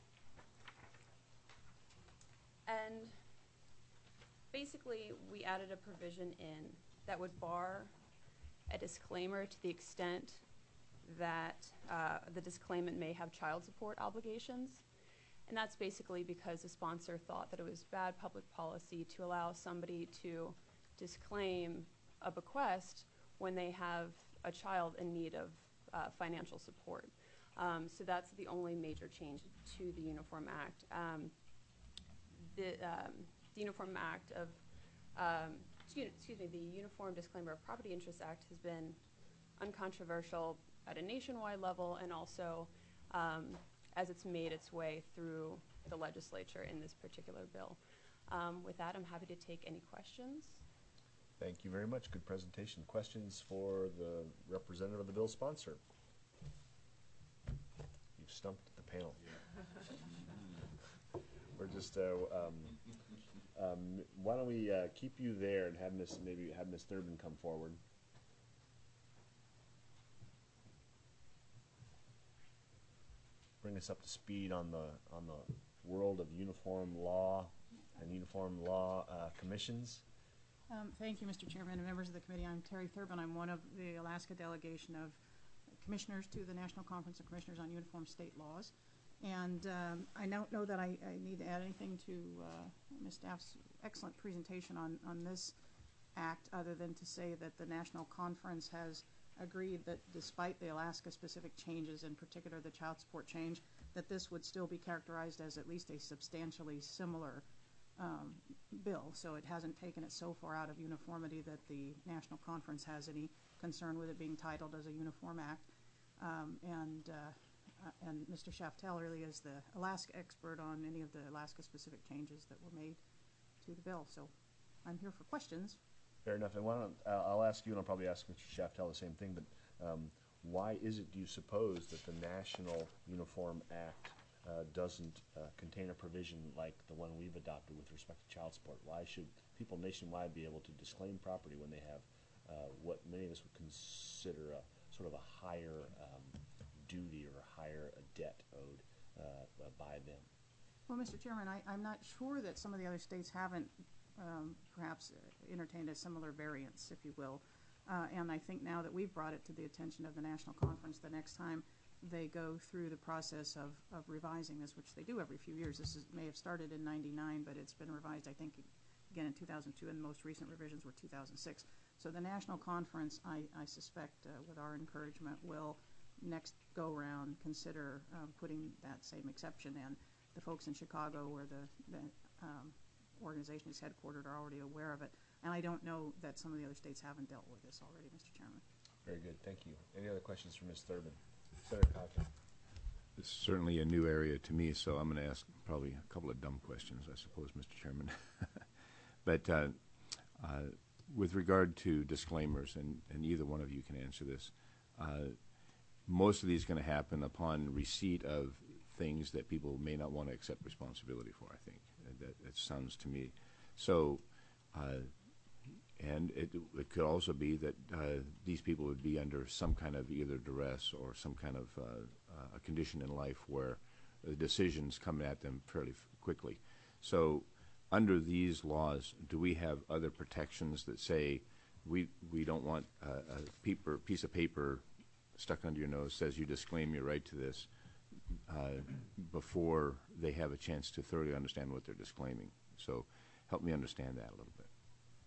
And basically, we added a provision in that would bar a disclaimer to the extent that uh, the disclaimant may have child support obligations. And that's basically because the sponsor thought that it was bad public policy to allow somebody to disclaim a bequest when they have a child in need of uh, financial support. Um, so that's the only major change to the Uniform Act. Um, the, um, the Uniform Act of, um, excuse, excuse me, the Uniform Disclaimer of Property Interest Act has been uncontroversial at a nationwide level, and also um, as it's made its way through the legislature in this particular bill. Um, with that, I'm happy to take any questions. Thank you very much. Good presentation. Questions for the representative of the bill sponsor? You've stumped the panel. We're just, uh, um, Um, why don't we uh, keep you there and have Miss maybe have Miss Thurbin come forward. Bring us up to speed on the on the world of uniform law and uniform law uh, commissions. Um, thank you, Mister Chairman and members of the committee. I'm Terry Thurbin. I'm one of the Alaska delegation of commissioners to the National Conference of Commissioners on Uniform State Laws. And um, I don't know that I, I need to add anything to uh, Miz Staff's excellent presentation on, on this act, other than to say that the National Conference has agreed that despite the Alaska-specific changes, in particular the child support change, that this would still be characterized as at least a substantially similar um, bill. So it hasn't taken it so far out of uniformity that the National Conference has any concern with it being titled as a uniform act. Um, and uh, Uh, and Mister Shaftel really is the Alaska expert on any of the Alaska-specific changes that were made to the bill. So I'm here for questions. Fair enough. And why don't uh, I'll ask you, and I'll probably ask Mister Shaftel the same thing. But um, why is it, do you suppose, that the National Uniform Act uh, doesn't uh, contain a provision like the one we've adopted with respect to child support? Why should people nationwide be able to disclaim property when they have uh, what many of us would consider a sort of a higher um, duty or a higher a debt owed uh, by them? Well, Mister Chairman, I, I'm not sure that some of the other states haven't um, perhaps uh, entertained a similar variance, if you will. Uh, and I think now that we've brought it to the attention of the National Conference, the next time they go through the process of, of revising this, which they do every few years. This is, may have started in ninety-nine, but it's been revised, I think, again in two thousand two, and the most recent revisions were two thousand six. So the National Conference, I, I suspect, uh, with our encouragement, will next go-round consider um, putting that same exception in. The folks in Chicago, where the, the um, organization is headquartered, are already aware of it. And I don't know that some of the other states haven't dealt with this already, Mister Chairman. Very good. Thank you. Any other questions for Miz Thurbin? Senator Cochran. It's certainly a new area to me, so I'm going to ask probably a couple of dumb questions, I suppose, Mister Chairman. But uh, uh, with regard to disclaimers, and, and either one of you can answer this, uh, most of these are going to happen upon receipt of things that people may not want to accept responsibility for, I think. That, that sounds to me. So, uh, and it, it could also be that uh, these people would be under some kind of either duress or some kind of uh, uh, a condition in life where the decisions come at them fairly f quickly. So under these laws, do we have other protections that say we, we don't want uh, a paper, piece of paper stuck under your nose says you disclaim your right to this uh, before they have a chance to thoroughly understand what they're disclaiming? So help me understand that a little bit.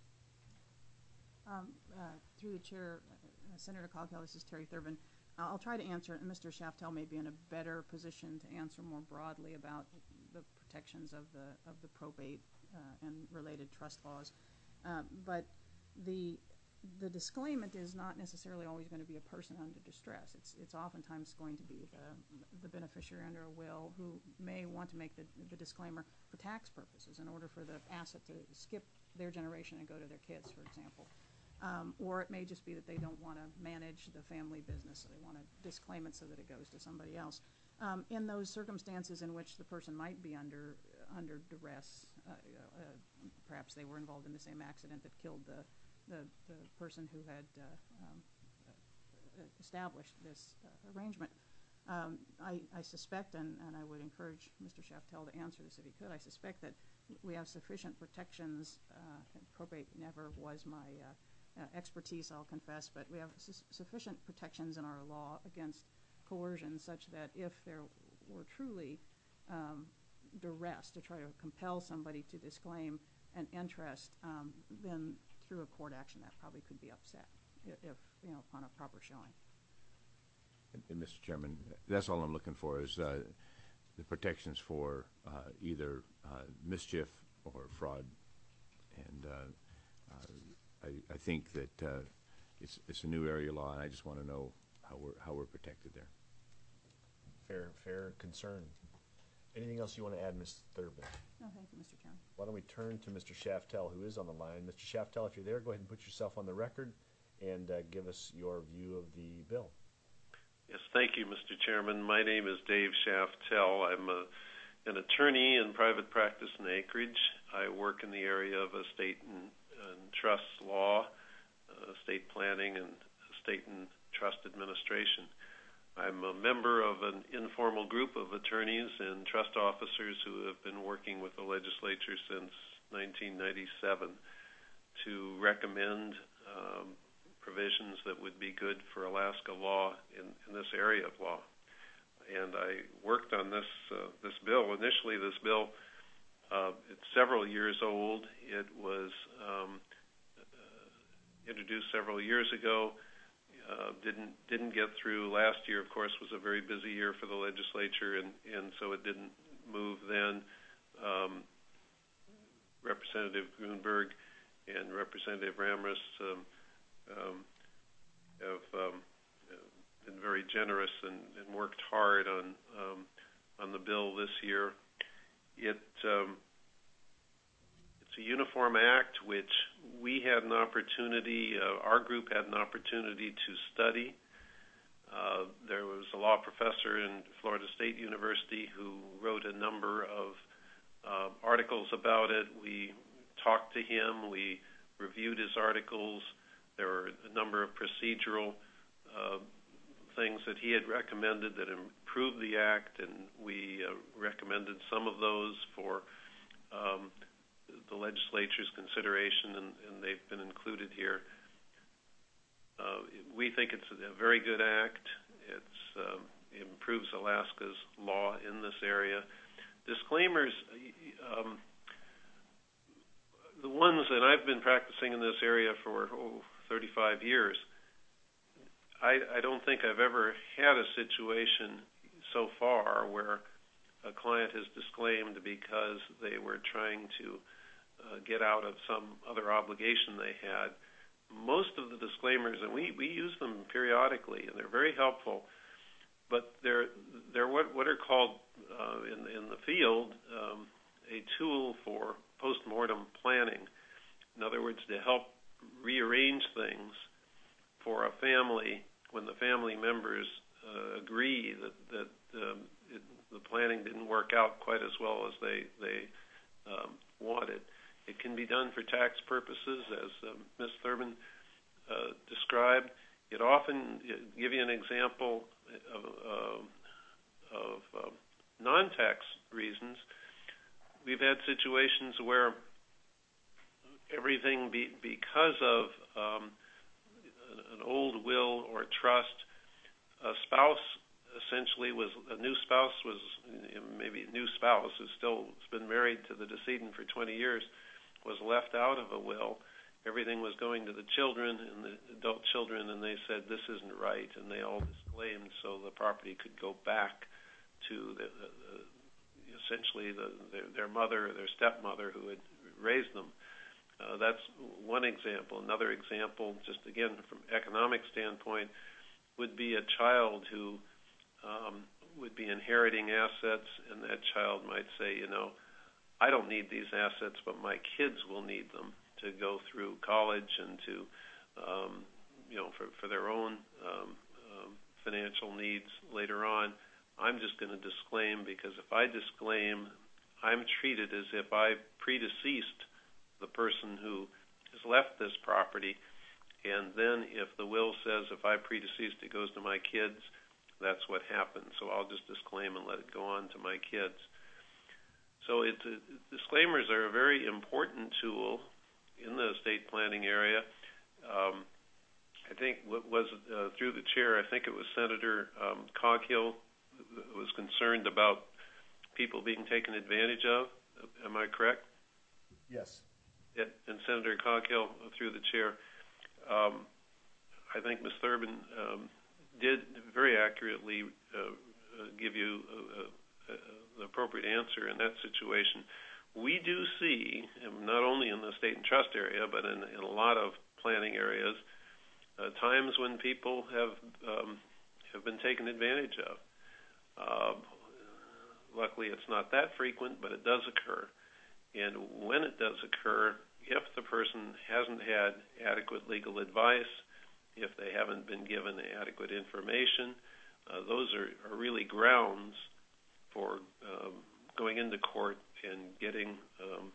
Um, uh, through the chair, uh, Senator Coghill, this is Terry Thurbin. Uh, I'll try to answer it, and Mister Shaftel may be in a better position to answer more broadly about the protections of the of the probate uh, and related trust laws. Uh, but the the disclaimant is not necessarily always going to be a person under distress. It's it's oftentimes going to be the the beneficiary under a will who may want to make the the disclaimer for tax purposes in order for the asset to skip their generation and go to their kids, for example. Um, or it may just be that they don't want to manage the family business, so they want to disclaim it so that it goes to somebody else. Um, in those circumstances in which the person might be under uh, under duress, uh, uh, perhaps they were involved in the same accident that killed the the, the person who had uh, um, uh, established this uh, arrangement. Um, I, I suspect, and, and I would encourage Mister Shaftel to answer this if he could, I suspect that we have sufficient protections. Uh, probate never was my uh, Uh, expertise, I'll confess, but we have su sufficient protections in our law against coercion such that if there were truly um, duress to try to compel somebody to disclaim an interest, um, then through a court action that probably could be upset if, if you know, upon a proper showing. And, and Mister Chairman, that's all I'm looking for is uh, the protections for uh, either uh, mischief or fraud. And uh, uh, I, I think that uh, it's, it's a new area law, and I just want to know how we're, how we're protected there. Fair, fair concern. Anything else you want to add, Miz Thurbin? No, thank you, Mister Chairman. Why don't we turn to Mister Shaftel, who is on the line. Mister Shaftel, if you're there, go ahead and put yourself on the record and uh, give us your view of the bill. Yes, thank you, Mister Chairman. My name is Dave Shaftel. I'm a, an attorney in private practice in Anchorage. I work in the area of estate and, and trust law, uh, estate planning, and estate and trust administration. I'm a member of an informal group of attorneys and trust officers who have been working with the legislature since nineteen ninety-seven to recommend um, provisions that would be good for Alaska law in, in this area of law. And I worked on this uh, this bill. Initially, this bill, uh, it's several years old. It was um, uh, introduced several years ago. Uh, didn't didn't get through. Last year, of course, was a very busy year for the legislature, and, and so it didn't move then. Um, Representative Grunberg and Representative Ramras um, um, have um, been very generous and, and worked hard on um, on the bill this year. It um, it's a uniform act which we had an opportunity, uh, our group had an opportunity to study. Uh, there was a law professor in Florida State University who wrote a number of uh, articles about it. We talked to him. We reviewed his articles. There were a number of procedural uh, things that he had recommended that improved the act, and we uh, recommended some of those for um, the legislature's consideration, and, and they've been included here. Uh, we think it's a very good act. It's, um, it improves Alaska's law in this area. Disclaimers, um, the ones that I've been practicing in this area for oh, thirty-five years, I, I don't think I've ever had a situation so far where a client has disclaimed because they were trying to uh, get out of some other obligation they had. Most of the disclaimers, and we, we use them periodically, and they're very helpful, but they're they're what, what are called uh, in in the field um, a tool for post-mortem planning. In other words, to help rearrange things for a family when the family members uh, agree that that um, it, the planning didn't work out quite as well as they they um, wanted. It can be done for tax purposes, as um, Miz Thurman uh, described. It often, uh, give you an example of, uh, of uh, non-tax reasons. We've had situations where everything, be, because of um, an old will or trust, a spouse essentially was, a new spouse was, maybe a new spouse who still has been married to the decedent for twenty years, was left out of a will. Everything was going to the children and the adult children, and they said this isn't right, and they all disclaimed so the property could go back to the, the, the, essentially the, their, their mother or their stepmother who had raised them. Uh, that's one example. Another example, just again from economic standpoint, would be a child who um, would be inheriting assets, and that child might say, you know, I don't need these assets, but my kids will need them to go through college and to, um, you know, for, for their own um, um, financial needs later on. I'm just going to disclaim, because if I disclaim, I'm treated as if I predeceased the person who has left this property, and then if the will says if I predeceased it goes to my kids, that's what happens. So I'll just disclaim and let it go on to my kids. So it, uh, disclaimers are a very important tool in the estate planning area. Um, I think what was uh, through the chair, I think it was Senator um, Coghill was concerned about people being taken advantage of. Am I correct? Yes. Yeah, and Senator Coghill, uh, through the chair, um, I think Miz Thurman um, did very accurately uh, uh, give you a, a, a the appropriate answer in that situation. We do see, not only in the estate and trust area, but in, in a lot of planning areas, uh, times when people have um, have been taken advantage of. Uh, luckily, it's not that frequent, but it does occur. And when it does occur, if the person hasn't had adequate legal advice, if they haven't been given adequate information, uh, those are, are really grounds for um, going into court and getting um,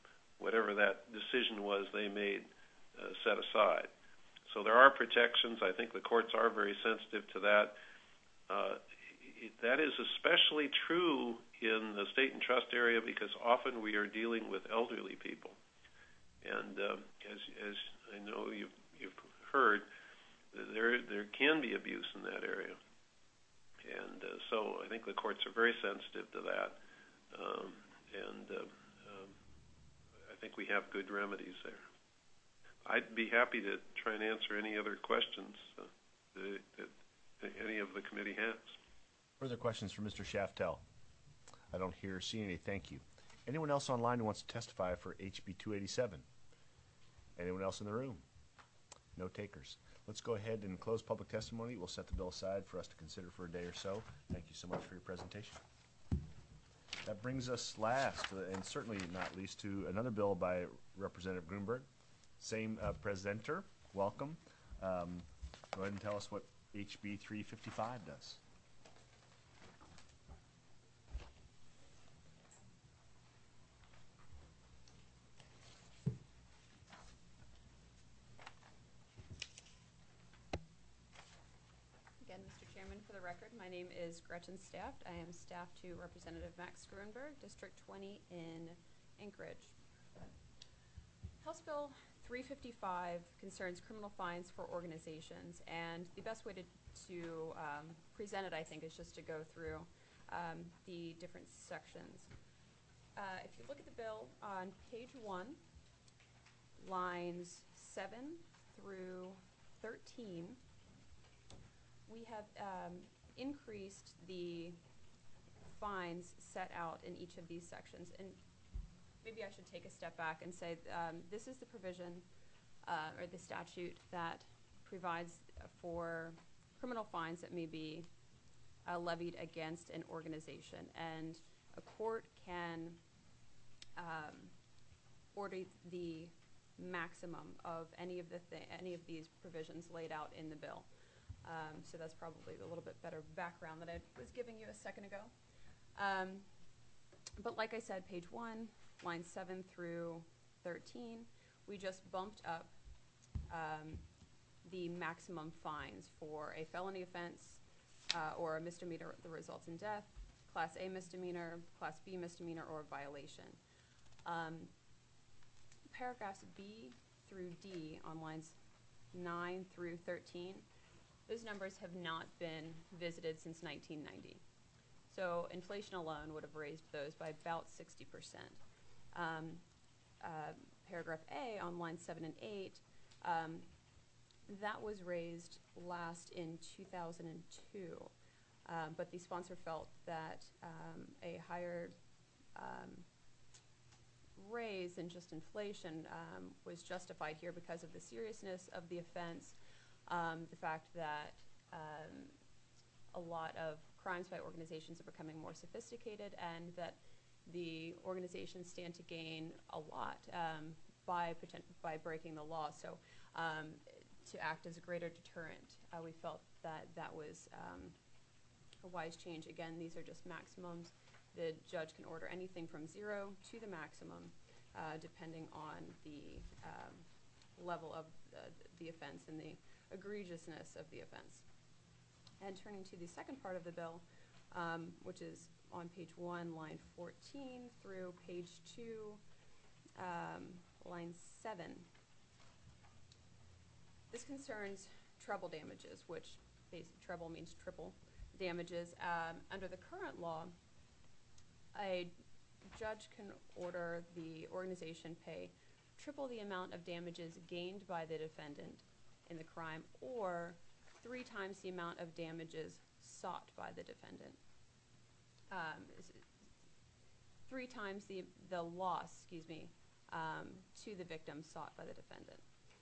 whatever that decision was they made uh, set aside. So there are protections. I think the courts are very sensitive to that. Uh, it, that is especially true in the state and trust area because often we are dealing with elderly people. And um, as, as I know you've, you've heard, there, there can be abuse in that area. And uh, so I think the courts are very sensitive to that. Um, and uh, um, I think we have good remedies there. I'd be happy to try and answer any other questions uh, that, that any of the committee has. Further questions for Mister Shaftel? I don't hear or see any. Thank you. Anyone else online who wants to testify for H B two eighty-seven? Anyone else in the room? No takers. Let's go ahead and close public testimony. We'll set the bill aside for us to consider for a day or so. Thank you so much for your presentation. That brings us last, uh, and certainly not least, to another bill by Representative Grunberg. Same uh, presenter. Welcome. Um, go ahead and tell us what H B three fifty-five does. Again, Mister Chairman, for the record, my name is Gretchen Staft. I am staff to Representative Max Grunberg, District twenty in Anchorage. House Bill three fifty-five concerns criminal fines for organizations, and the best way to, to um, present it, I think, is just to go through um, the different sections. Uh, if you look at the bill on page one, lines seven through thirteen, we have um, increased the fines set out in each of these sections. And maybe I should take a step back and say um, this is the provision uh, or the statute that provides for criminal fines that may be uh, levied against an organization. And a court can um, order the maximum of any of the th any of these provisions laid out in the bill. Um, so that's probably a little bit better background that I was giving you a second ago. Um, but like I said, page one, lines seven through thirteen, we just bumped up um, the maximum fines for a felony offense uh, or a misdemeanor that results in death, Class A misdemeanor, Class B misdemeanor, or violation. Um, paragraphs B through D on lines nine through thirteen, those numbers have not been visited since nineteen ninety. So inflation alone would have raised those by about sixty percent. Um, uh, paragraph A on lines seven and eight, um, that was raised last in two thousand two, um, but the sponsor felt that um, a higher um, raise than just inflation um, was justified here because of the seriousness of the offense, um, the fact that um, a lot of crimes by organizations are becoming more sophisticated, and that the organizations stand to gain a lot um, by by breaking the law. So um, to act as a greater deterrent, uh, we felt that that was um, a wise change. Again, these are just maximums. The judge can order anything from zero to the maximum, uh, depending on the um, level of uh, the offense and the egregiousness of the offense. And turning to the second part of the bill, um, which is on page one, line fourteen, through page two, um, line seven. This concerns treble damages, which basic treble means triple damages. Um, under the current law, a judge can order the organization pay triple the amount of damages gained by the defendant in the crime, or three times the amount of damages sought by the defendant. Um, three times the, the loss, excuse me, um, to the victim sought by the defendant.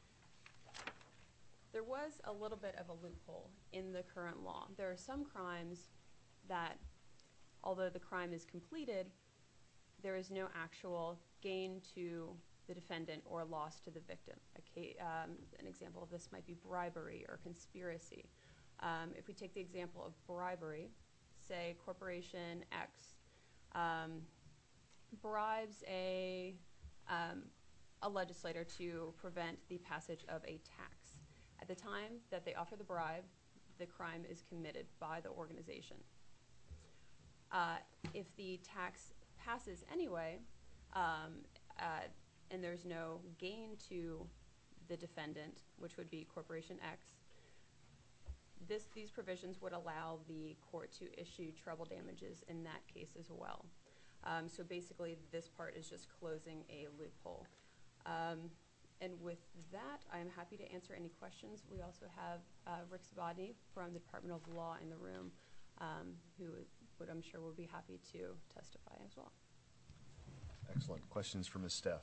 There was a little bit of a loophole in the current law. There are some crimes that, although the crime is completed, there is no actual gain to the defendant or loss to the victim. Okay, um, an example of this might be bribery or conspiracy. Um, if we take the example of bribery, say Corporation X um, bribes a um, a legislator to prevent the passage of a tax. At the time that they offer the bribe, the crime is committed by the organization. Uh, if the tax passes anyway, um, uh, and there's no gain to the defendant, which would be Corporation X, this, these provisions would allow the court to issue treble damages in that case as well. Um, so basically, this part is just closing a loophole. Um, and with that, I'm happy to answer any questions. We also have uh, Rick Sabodny from the Department of Law in the room, um, who would, I'm sure, will be happy to testify as well. Excellent. Questions for Miz Steph?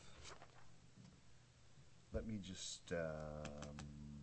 Let me just um,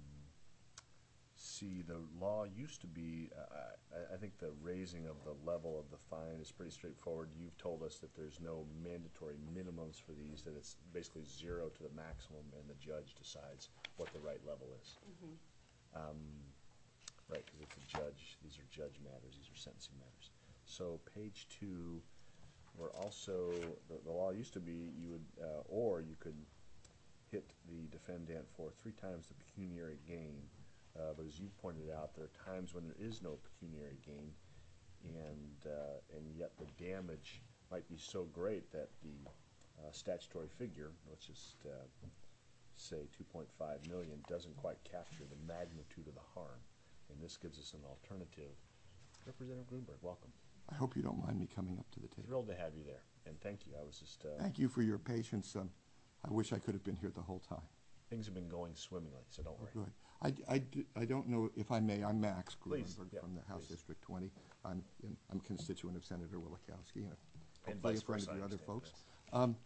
see. The law used to be, uh, I, I think the raising of the level of the fine is pretty straightforward. You've told us that there's no mandatory minimums for these, that it's basically zero to the maximum, and the judge decides what the right level is. Mm-hmm. Um, right, because it's a judge. These are judge matters. These are sentencing matters. So page two, we're also, the, the law used to be you would, uh, or you could hit the defendant for three times the pecuniary gain. Uh, but as you pointed out, there are times when there is no pecuniary gain, and uh, and yet the damage might be so great that the uh, statutory figure, let's just uh, say two point five million, doesn't quite capture the magnitude of the harm. And this gives us an alternative. Representative Grunberg, welcome. I hope you don't mind me coming up to the table. Thrilled to have you there, and thank you. I was just uh, Thank you for your patience. Um, I wish I could have been here the whole time. Things have been going swimmingly, so don't Oh, worry. good. I, I, d- I don't know if I may. I'm Max Please, Gruenberg yeah, from the House please. District twenty. I'm in, I'm constituent of Senator Wielechowski and And hopefully vice a friend versa, of I the other understand, folks. Um,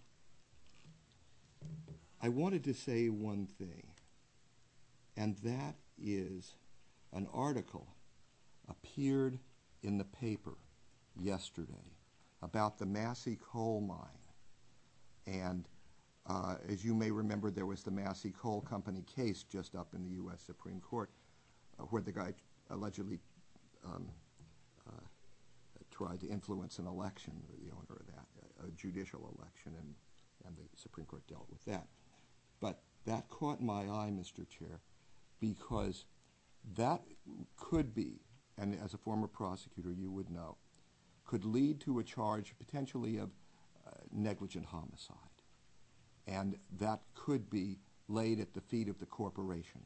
I wanted to say one thing, and that is an article appeared in the paper yesterday about the Massey coal mine. And uh, as you may remember, there was the Massey Coal Company case just up in the U S Supreme Court uh, where the guy allegedly um, uh, tried to influence an election, the owner of that, a, a judicial election, and, and the Supreme Court dealt with that. But that caught my eye, Mister Chair, because that could be, and as a former prosecutor you would know, could lead to a charge potentially of uh, negligent homicide. And that could be laid at the feet of the corporation.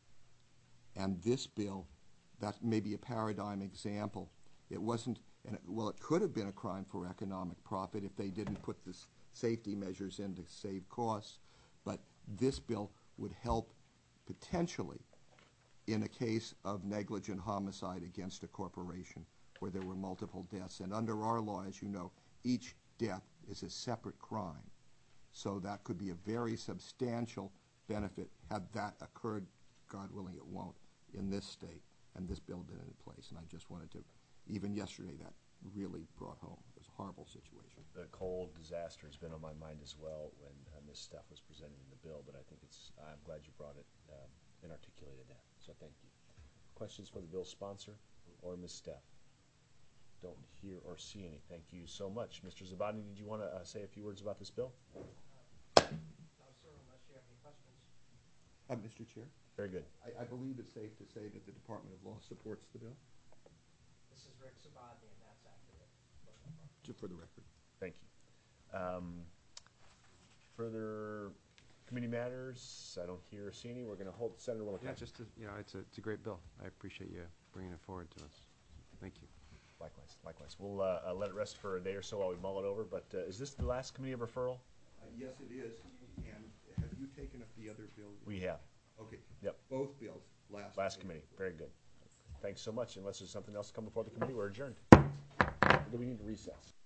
And this bill, that may be a paradigm example. It wasn't, and it, well, it could have been a crime for economic profit if they didn't put the safety measures in to save costs, but this bill would help potentially in a case of negligent homicide against a corporation where there were multiple deaths. And under our law, as you know, each death is a separate crime. So that could be a very substantial benefit had that occurred, God willing it won't, in this state and this bill been in place. And I just wanted to, even yesterday, that really brought home. It was a horrible situation. The coal disaster has been on my mind as well when uh, Miz Steph was presenting the bill, but I think it's, I'm glad you brought it um, and articulated that, so thank you. Questions for the bill's sponsor or Miz Steph? Don't hear or see any. Thank you so much. Mister Zabodny, did you want to uh, say a few words about this bill? No, sir, unless you have any questions. Uh, Mister Chair? Very good. I, I believe it's safe to say that the Department of Law supports the bill. This is Rick Sabodny, and that's accurate. Just for the record. Thank you. Um, further committee matters? I don't hear or see any. We're going to hold Senator Willis. Yeah, just to, you know, it's a it's a great bill. I appreciate you bringing it forward to us. Thank you. Likewise, likewise. We'll uh, uh, let it rest for a day or so while we mull it over. But uh, is this the last committee of referral? Uh, yes, it is. And have you taken up the other bill? We have. Okay. Yep. Both bills. Last. Last committee. Very good. Thanks so much. Unless there's something else to come before the committee, we're adjourned. Do we need to recess?